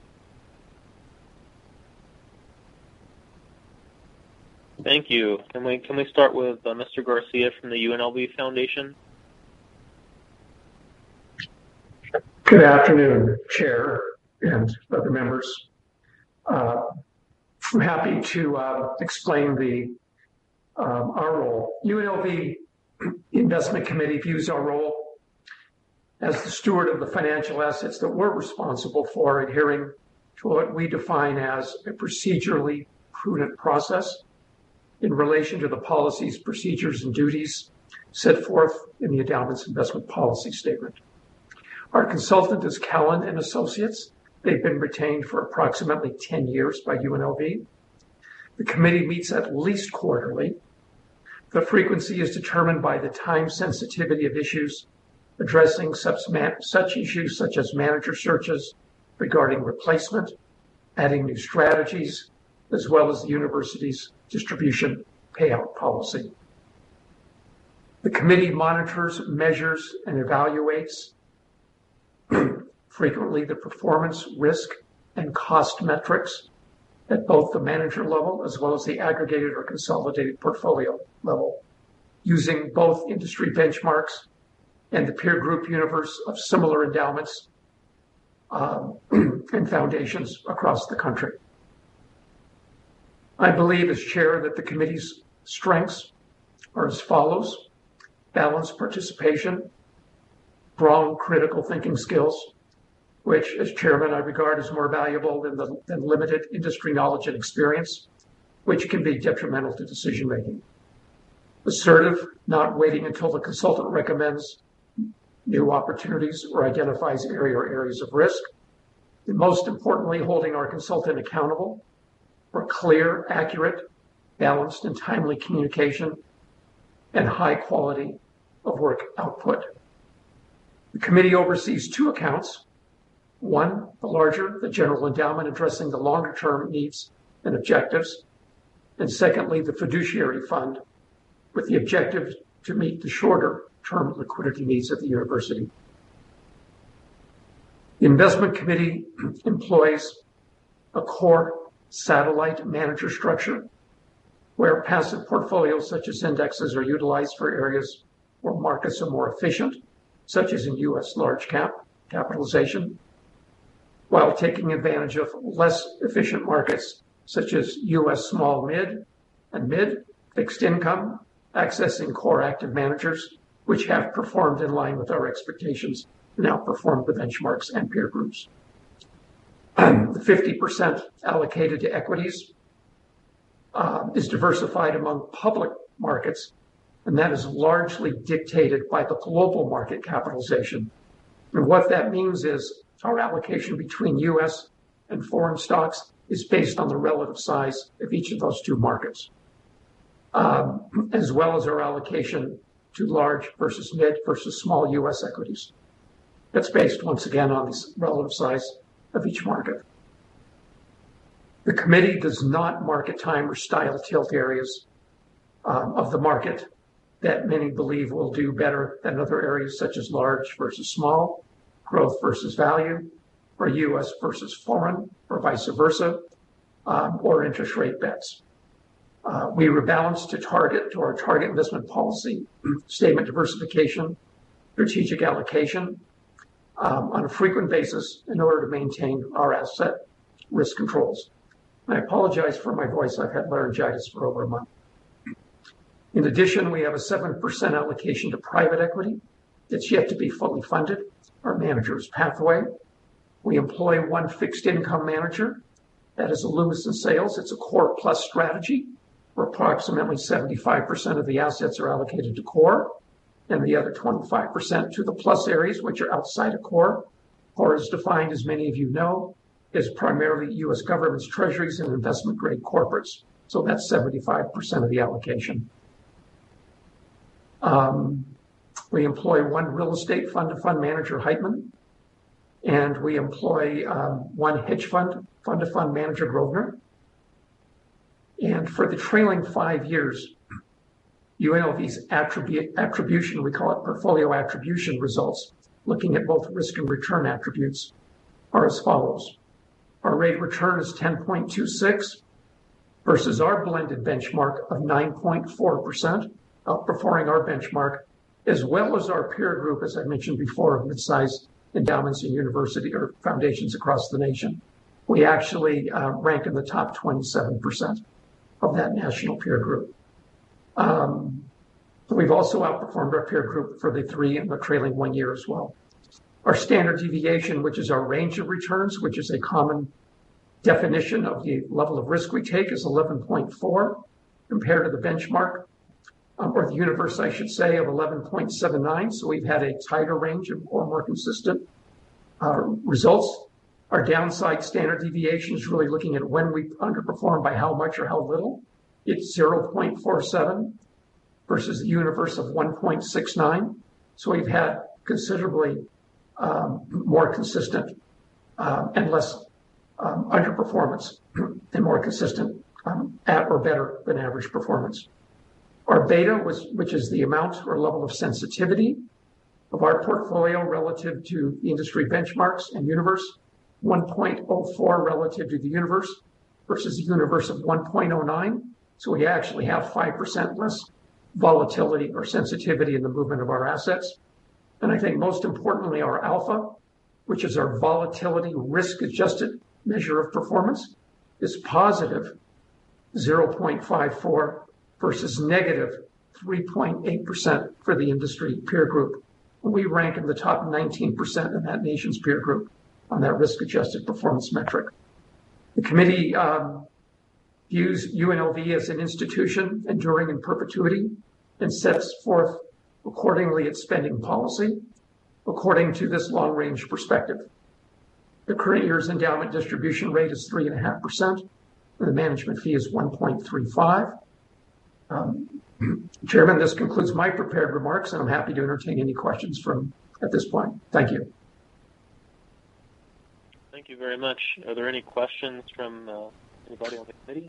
Thank you. Can we, can we start with uh, Mister Garcia from the U N L V Foundation? Good afternoon, Chair and other members. Uh, I'm happy to uh, explain the Um, our role. U N L V Investment Committee views our role as the steward of the financial assets that we're responsible for, adhering to what we define as a procedurally prudent process in relation to the policies, procedures, and duties set forth in the endowment's investment policy statement. Our consultant is Cowan and Associates. They've been retained for approximately ten years by U N L V. The committee meets at least quarterly. The frequency is determined by the time sensitivity of issues addressing such, man- such issues such as manager searches regarding replacement, adding new strategies, as well as the university's distribution payout policy. The committee monitors, measures, and evaluates frequently the performance, risk, and cost metrics at both the manager level as well as the aggregated or consolidated portfolio level, using both industry benchmarks and the peer group universe of similar endowments um, and foundations across the country. I believe as chair that the committee's strengths are as follows: balanced participation, strong critical thinking skills, which as chairman I regard as more valuable than, the, than limited industry knowledge and experience, which can be detrimental to decision making. Assertive, not waiting until the consultant recommends new opportunities or identifies area or areas of risk. And most importantly, holding our consultant accountable for clear, accurate, balanced, and timely communication and high quality of work output. The committee oversees two accounts. One, the larger, the general endowment addressing the longer term needs and objectives. And secondly, the fiduciary fund with the objective to meet the shorter term liquidity needs of the university. The investment committee employs a core satellite manager structure where passive portfolios such as indexes are utilized for areas where markets are more efficient, such as in U S large cap capitalization, while taking advantage of less efficient markets such as U S small mid and mid fixed income, accessing core active managers, which have performed in line with our expectations and outperformed the benchmarks and peer groups. The fifty percent allocated to equities uh, is diversified among public markets, and that is largely dictated by the global market capitalization. And what that means is our allocation between U S and foreign stocks is based on the relative size of each of those two markets, um, as well as our allocation to large versus mid versus small U S equities. That's based once again on the relative size of each market. The committee does not market time or style tilt areas um, of the market that many believe will do better than other areas such as large versus small, growth versus value, or U S versus foreign, or vice versa, um, or interest rate bets. Uh, we rebalance to target to our target investment policy, statement diversification, strategic allocation um, on a frequent basis in order to maintain our asset risk controls. I apologize for my voice. I've had laryngitis for over a month. In addition, we have a seven percent allocation to private equity. It's yet to be fully funded, our manager's pathway. We employ one fixed income manager. That is Lumison Sales. It's a core plus strategy where approximately seventy-five percent of the assets are allocated to core and the other twenty-five percent to the plus areas, which are outside of core. Core is defined, as many of you know, as primarily U S government's treasuries and investment grade corporates. So that's seventy-five percent of the allocation. Um, we employ one real estate fund-to-fund manager, Heitman, and we employ um, one hedge fund fund-to-fund manager, Grosvenor. And for the trailing five years, U N L V's attribute, attribution, we call it portfolio attribution results, looking at both risk and return attributes, are as follows. Our rate of return is ten point two six versus our blended benchmark of nine point four percent, outperforming our benchmark, as well as our peer group, as I mentioned before, of mid-sized endowments and university or foundations across the nation. We actually uh, rank in the top twenty-seven percent of that national peer group. Um, we've also outperformed our peer group for the three and the trailing one year as well. Our standard deviation, which is our range of returns, which is a common definition of the level of risk we take, is eleven point four compared to the benchmark, um, or the universe, I should say, of eleven point seven nine. So we've had a tighter range of or more consistent uh, results. Our downside standard deviation is really looking at when we underperform by how much or how little. It's zero point four seven versus the universe of one point six nine. So we've had considerably um, more consistent uh, and less um, underperformance and more consistent um, at or better than average performance. Our beta, was, which is the amount or level of sensitivity of our portfolio relative to the industry benchmarks and universe, one point oh four relative to the universe versus the universe of one point oh nine. So we actually have five percent less volatility or sensitivity in the movement of our assets. And I think most importantly, our alpha, which is our volatility risk-adjusted measure of performance, is positive zero point five four versus negative three point eight percent for the industry peer group. We rank in the top nineteen percent in that nation's peer group on that risk-adjusted performance metric. The committee um, views U N L V as an institution enduring in perpetuity and sets forth accordingly its spending policy according to this long-range perspective. The current year's endowment distribution rate is three point five percent, and the management fee is one point three five. Um, Chairman, this concludes my prepared remarks, and I'm happy to entertain any questions from at this point. Thank you. Thank you very much. Are there any questions from uh, anybody on the committee?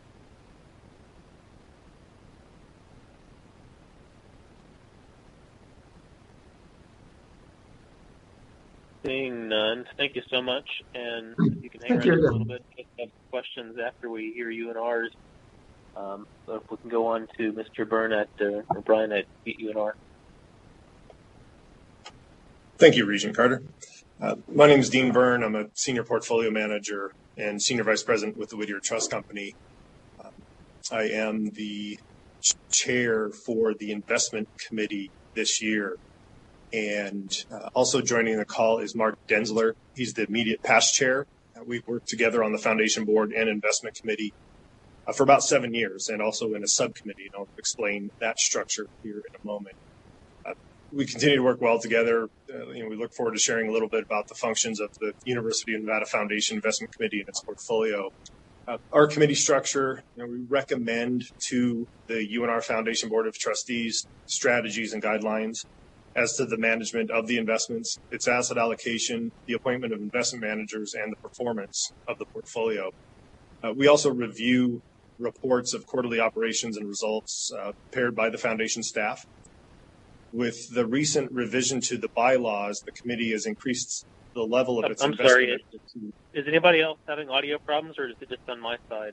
Seeing none, thank you so much. And you can hang around a little bit if you have questions after we hear you and ours. Um, so if we can go on to Mister Byrne at, uh, or Brian at U N R. Thank you, Regent Carter. Uh, my name is Dean Byrne. I'm a senior portfolio manager and senior vice president with the Whittier Trust Company. Um, I am the chair for the investment committee this year. And uh, also joining the call is Mark Denzler. He's the immediate past chair. Uh, we've worked together on the foundation board and investment committee uh, for about seven years and also in a subcommittee. And I'll explain that structure here in a moment. Uh, we continue to work well together. Uh, you know, we look forward to sharing a little bit about the functions of the University of Nevada Foundation Investment Committee and its portfolio. Uh, our committee structure, you know, we recommend to the U N R Foundation Board of Trustees strategies and guidelines as to the management of the investments, its asset allocation, the appointment of investment managers, and the performance of the portfolio. Uh, we also review reports of quarterly operations and results uh, prepared by the foundation staff. With the recent revision to the bylaws, the committee has increased the level of its I'm investment. sorry, is anybody else having audio problems, or is it just on my side?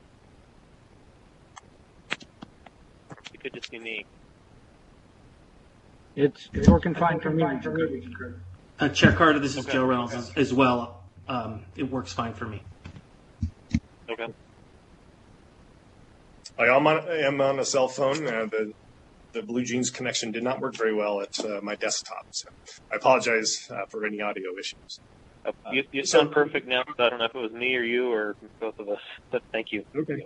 It could just be me. It's, it's working fine for me. Uh, Chair Carter, this is Okay. Joe Reynolds as, as well. Um, it works fine for me. Okay. I am on, I am on a cell phone. Uh, the the Blue Jeans connection did not work very well at uh, my desktop, so I apologize uh, for any audio issues. Uh, you you sound perfect now, so I don't know if it was me or you or both of us, but thank you. Okay.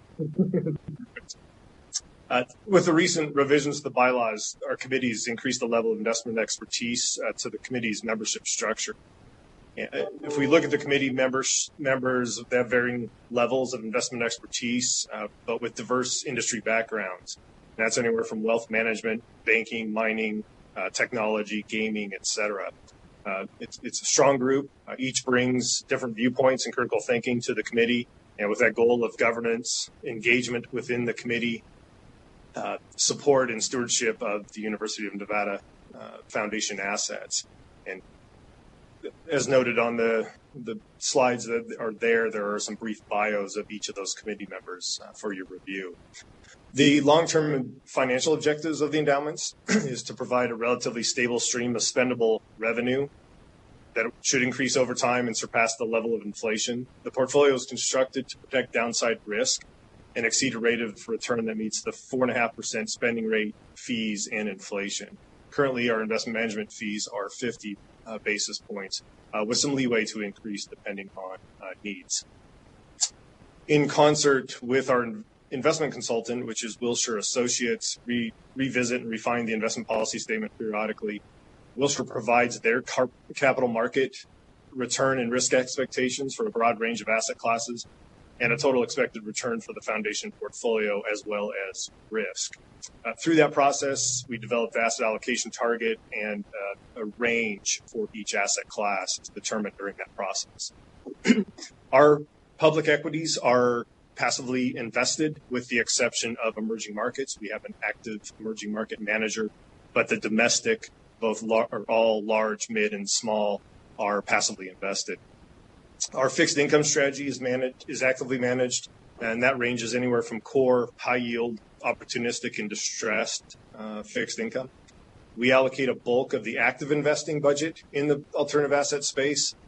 Uh, with the recent revisions to the bylaws, our committees increased the level of investment expertise uh, to the committee's membership structure. And if we look at the committee members, members they have varying levels of investment expertise, uh, but with diverse industry backgrounds. And that's anywhere from wealth management, banking, mining, uh, technology, gaming, et cetera. Uh, it's, it's a strong group. Uh, each brings different viewpoints and critical thinking to the committee, and with that goal of governance, engagement within the committee, Uh, support and stewardship of the University of Nevada uh, Foundation assets. And as noted on the the slides that are there, there are some brief bios of each of those committee members uh, for your review. The long-term financial objectives of the endowments is to provide a relatively stable stream of spendable revenue that should increase over time and surpass the level of inflation. The portfolio is constructed to protect downside risk and exceed a rate of return that meets the four point five percent spending rate, fees, and inflation. Currently, our investment management fees are fifty uh, basis points, uh, with some leeway to increase depending on uh, needs. In concert with our investment consultant, which is Wilshire Associates, we revisit and refine the investment policy statement periodically. Wilshire provides their car- capital market return and risk expectations for a broad range of asset classes, and a total expected return for the foundation portfolio as well as risk. Uh, through that process, we developed asset allocation target and uh, a range for each asset class is determined during that process. Our public equities are passively invested with the exception of emerging markets. We have an active emerging market manager, but the domestic, both lar- or all large, mid, and small are passively invested. Our fixed income strategy is managed, is actively managed, and that ranges anywhere from core, high yield, opportunistic, and distressed uh, fixed income. We allocate a bulk of the active investing budget in the alternative asset space,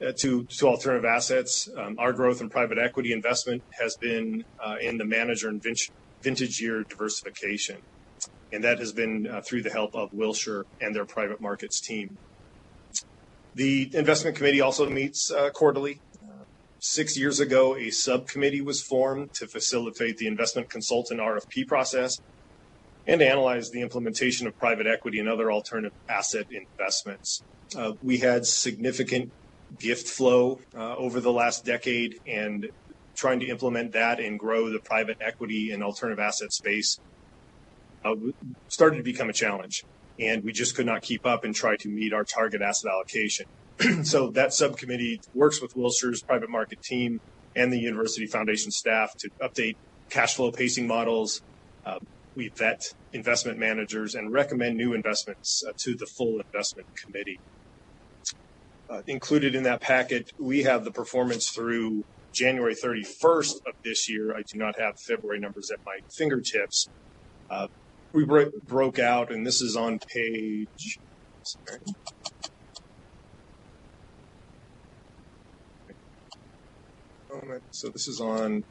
uh, to, to alternative assets. Um, our growth in private equity investment has been uh, in the manager and vintage, vintage year diversification. And that has been uh, through the help of Wilshire and their private markets team. The investment committee also meets uh, quarterly. Uh, six years ago, a subcommittee was formed to facilitate the investment consultant R F P process and to analyze the implementation of private equity and other alternative asset investments. Uh, we had significant gift flow uh, over the last decade, and trying to implement that and grow the private equity and alternative asset space uh, started to become a challenge. And we just could not keep up and try to meet our target asset allocation. So that subcommittee works with Wilshire's private market team and the University Foundation staff to update cash flow pacing models. Uh, we vet investment managers and recommend new investments uh, to the full investment committee. Uh, included in that packet, we have the performance through January thirty-first of this year. I do not have February numbers at my fingertips. Uh, we bro- broke out, and this is on page. Sorry. So this is on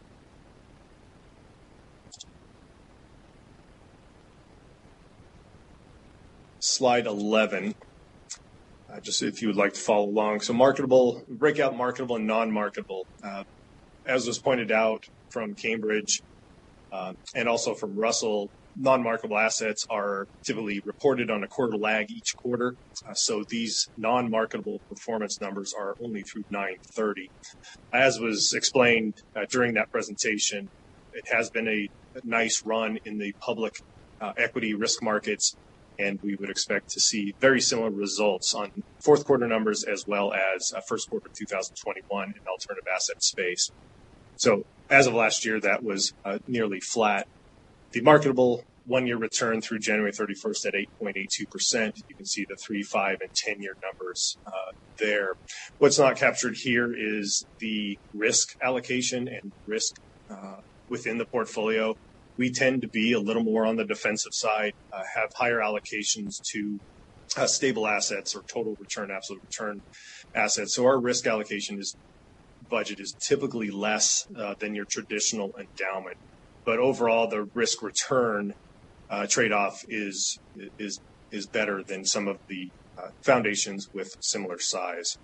slide eleven. Uh, just if you would like to follow along. So marketable, break out marketable and non-marketable. Uh, as was pointed out from Cambridge uh, and also from Russell, non-marketable assets are typically reported on a quarter lag each quarter. Uh, so these non-marketable performance numbers are only through nine thirty. As was explained uh, during that presentation, it has been a, a nice run in the public uh, equity risk markets, and we would expect to see very similar results on fourth quarter numbers as well as uh, first quarter two thousand twenty-one in alternative asset space. So as of last year, that was uh, nearly flat. The marketable one-year return through January thirty-first at eight point eight two percent. You can see the three, five, and ten-year numbers uh, there. What's not captured here is the risk allocation and risk uh, within the portfolio. We tend to be a little more on the defensive side, uh, have higher allocations to uh, stable assets or total return, absolute return assets. So our risk allocation is budget is typically less uh, than your traditional endowment. But overall, the risk return uh, trade-off is is is better than some of the uh, foundations with similar size.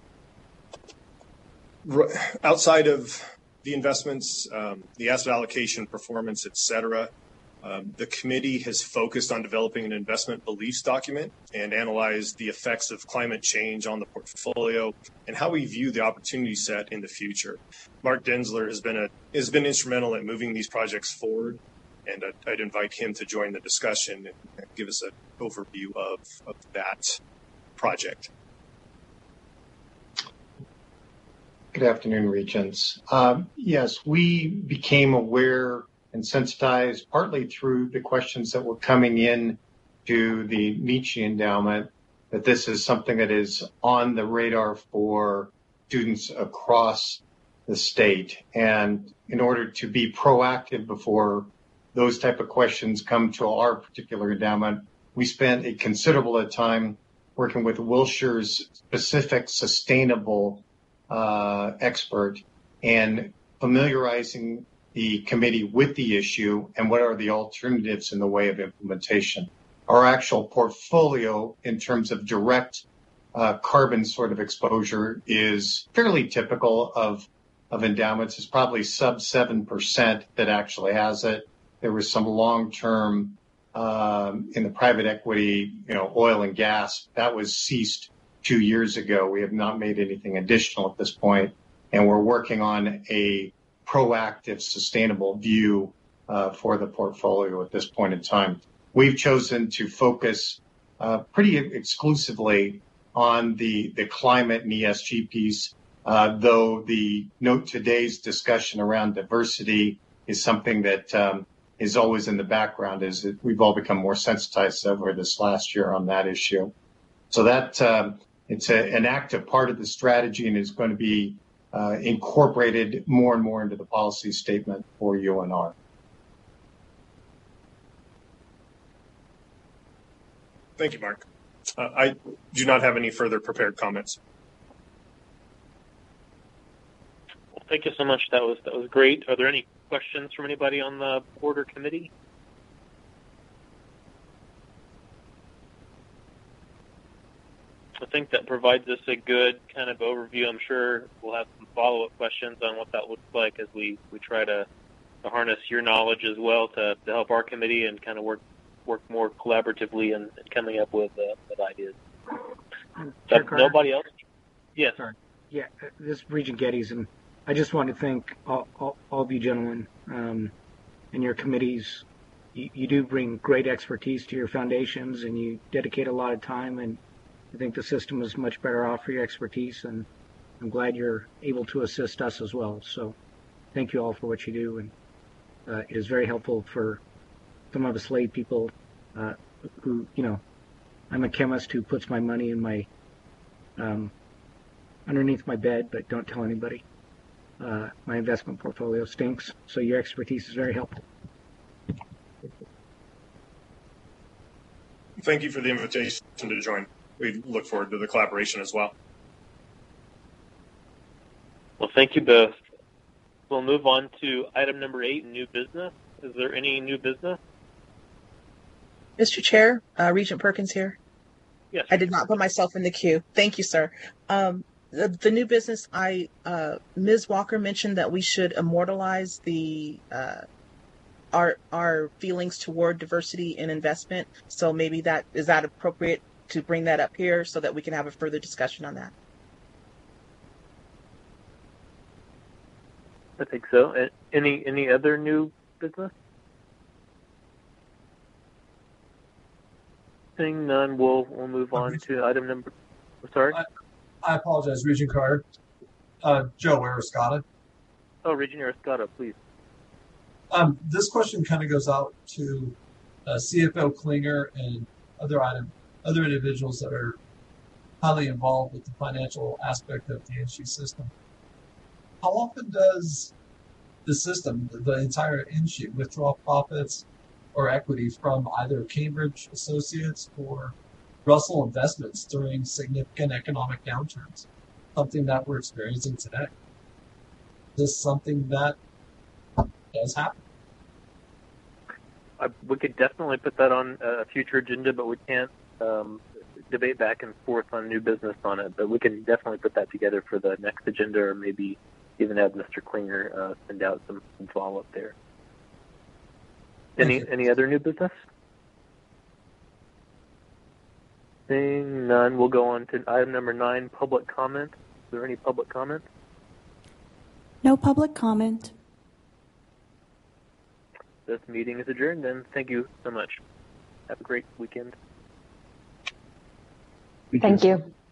R- outside of the investments, um, the asset allocation, performance, et cetera, um, the committee has focused on developing an investment beliefs document and analyzed the effects of climate change on the portfolio and how we view the opportunity set in the future. Mark Denzler has been a has been instrumental in moving these projects forward, and I'd, I'd invite him to join the discussion and give us an overview of, of that project. Good afternoon, Regents. Um, yes, we became aware and sensitized partly through the questions that were coming in to the Michi Endowment that this is something that is on the radar for students across the state. And in order to be proactive before those type of questions come to our particular endowment, we spent a considerable time working with Wilshire's specific sustainable uh, expert and familiarizing the committee with the issue and what are the alternatives in the way of implementation. Our actual portfolio in terms of direct uh, carbon sort of exposure is fairly typical of, of endowments. It's probably sub seven percent that actually has it. There was some long-term um, in the private equity, you know, oil and gas. That was ceased two years ago. We have not made anything additional at this point, and we're working on a proactive, sustainable view uh, for the portfolio at this point in time. We've chosen to focus uh, pretty exclusively on the, the climate and E S G piece, uh, though the note today's discussion around diversity is something that um, is always in the background, as that we've all become more sensitized over this last year on that issue. So that um, it's a, an active part of the strategy and is going to be uh, incorporated more and more into the policy statement for U N R. Thank you, Mark. Uh, I do not have any further prepared comments. Thank you so much. That was that was great. Are there any questions from anybody on the board or committee? I think that provides us a good kind of overview. I'm sure we'll have some follow-up questions on what that looks like as we, we try to, to harness your knowledge as well to, to help our committee and kind of work work more collaboratively and, and coming up with, uh, with ideas. So nobody else? Yes. Sorry. Yeah, this is Regent Geddes, and I just want to thank all, all, all of you gentlemen um, and your committees. You, you do bring great expertise to your foundations, and you dedicate a lot of time, and I think the system is much better off for your expertise, and I'm glad you're able to assist us as well. So thank you all for what you do, and uh, it is very helpful for some of us lay people uh, who, you know, I'm a chemist who puts my money in my um, underneath my bed, but don't tell anybody. Uh, my investment portfolio stinks, so your expertise is very helpful. Thank you for the invitation to join. We look forward to the collaboration as well. Well, thank you both. We'll move on to item number eight, new business. Is there any new business? Mister Chair, uh, Regent Perkins here. Yes. I did not put myself in the queue. Thank you, sir. Um, the, the new business, I uh, Miz Walker mentioned that we should immortalize the uh, our our feelings toward diversity in investment. So maybe that is that appropriate to bring that up here so that we can have a further discussion on that. I think so. Any any other new business? Seeing none, we'll we'll move on to item number. Sorry. I, I apologize, Regent Carter. Uh, Joe Arascata. Oh, Regent Arascata, please. Um, this question kind of goes out to uh, C F O Klinger and other item other individuals that are highly involved with the financial aspect of the N S H E system. How often does the system, the entire N S H E, withdraw profits or equity from either Cambridge Associates or Russell Investments during significant economic downturns, something that we're experiencing today? Is this something that does happen? I, we could definitely put that on a future agenda, but we can't um, debate back and forth on new business on it. But we can definitely put that together for the next agenda, or maybe even have Mister Klinger uh, send out some, some follow-up there. Any any other new business? Seeing none, we'll go on to item number nine, public comment. Is there any public comment? No public comment. This meeting is adjourned, then. Thank you so much. Have a great weekend. Thank you.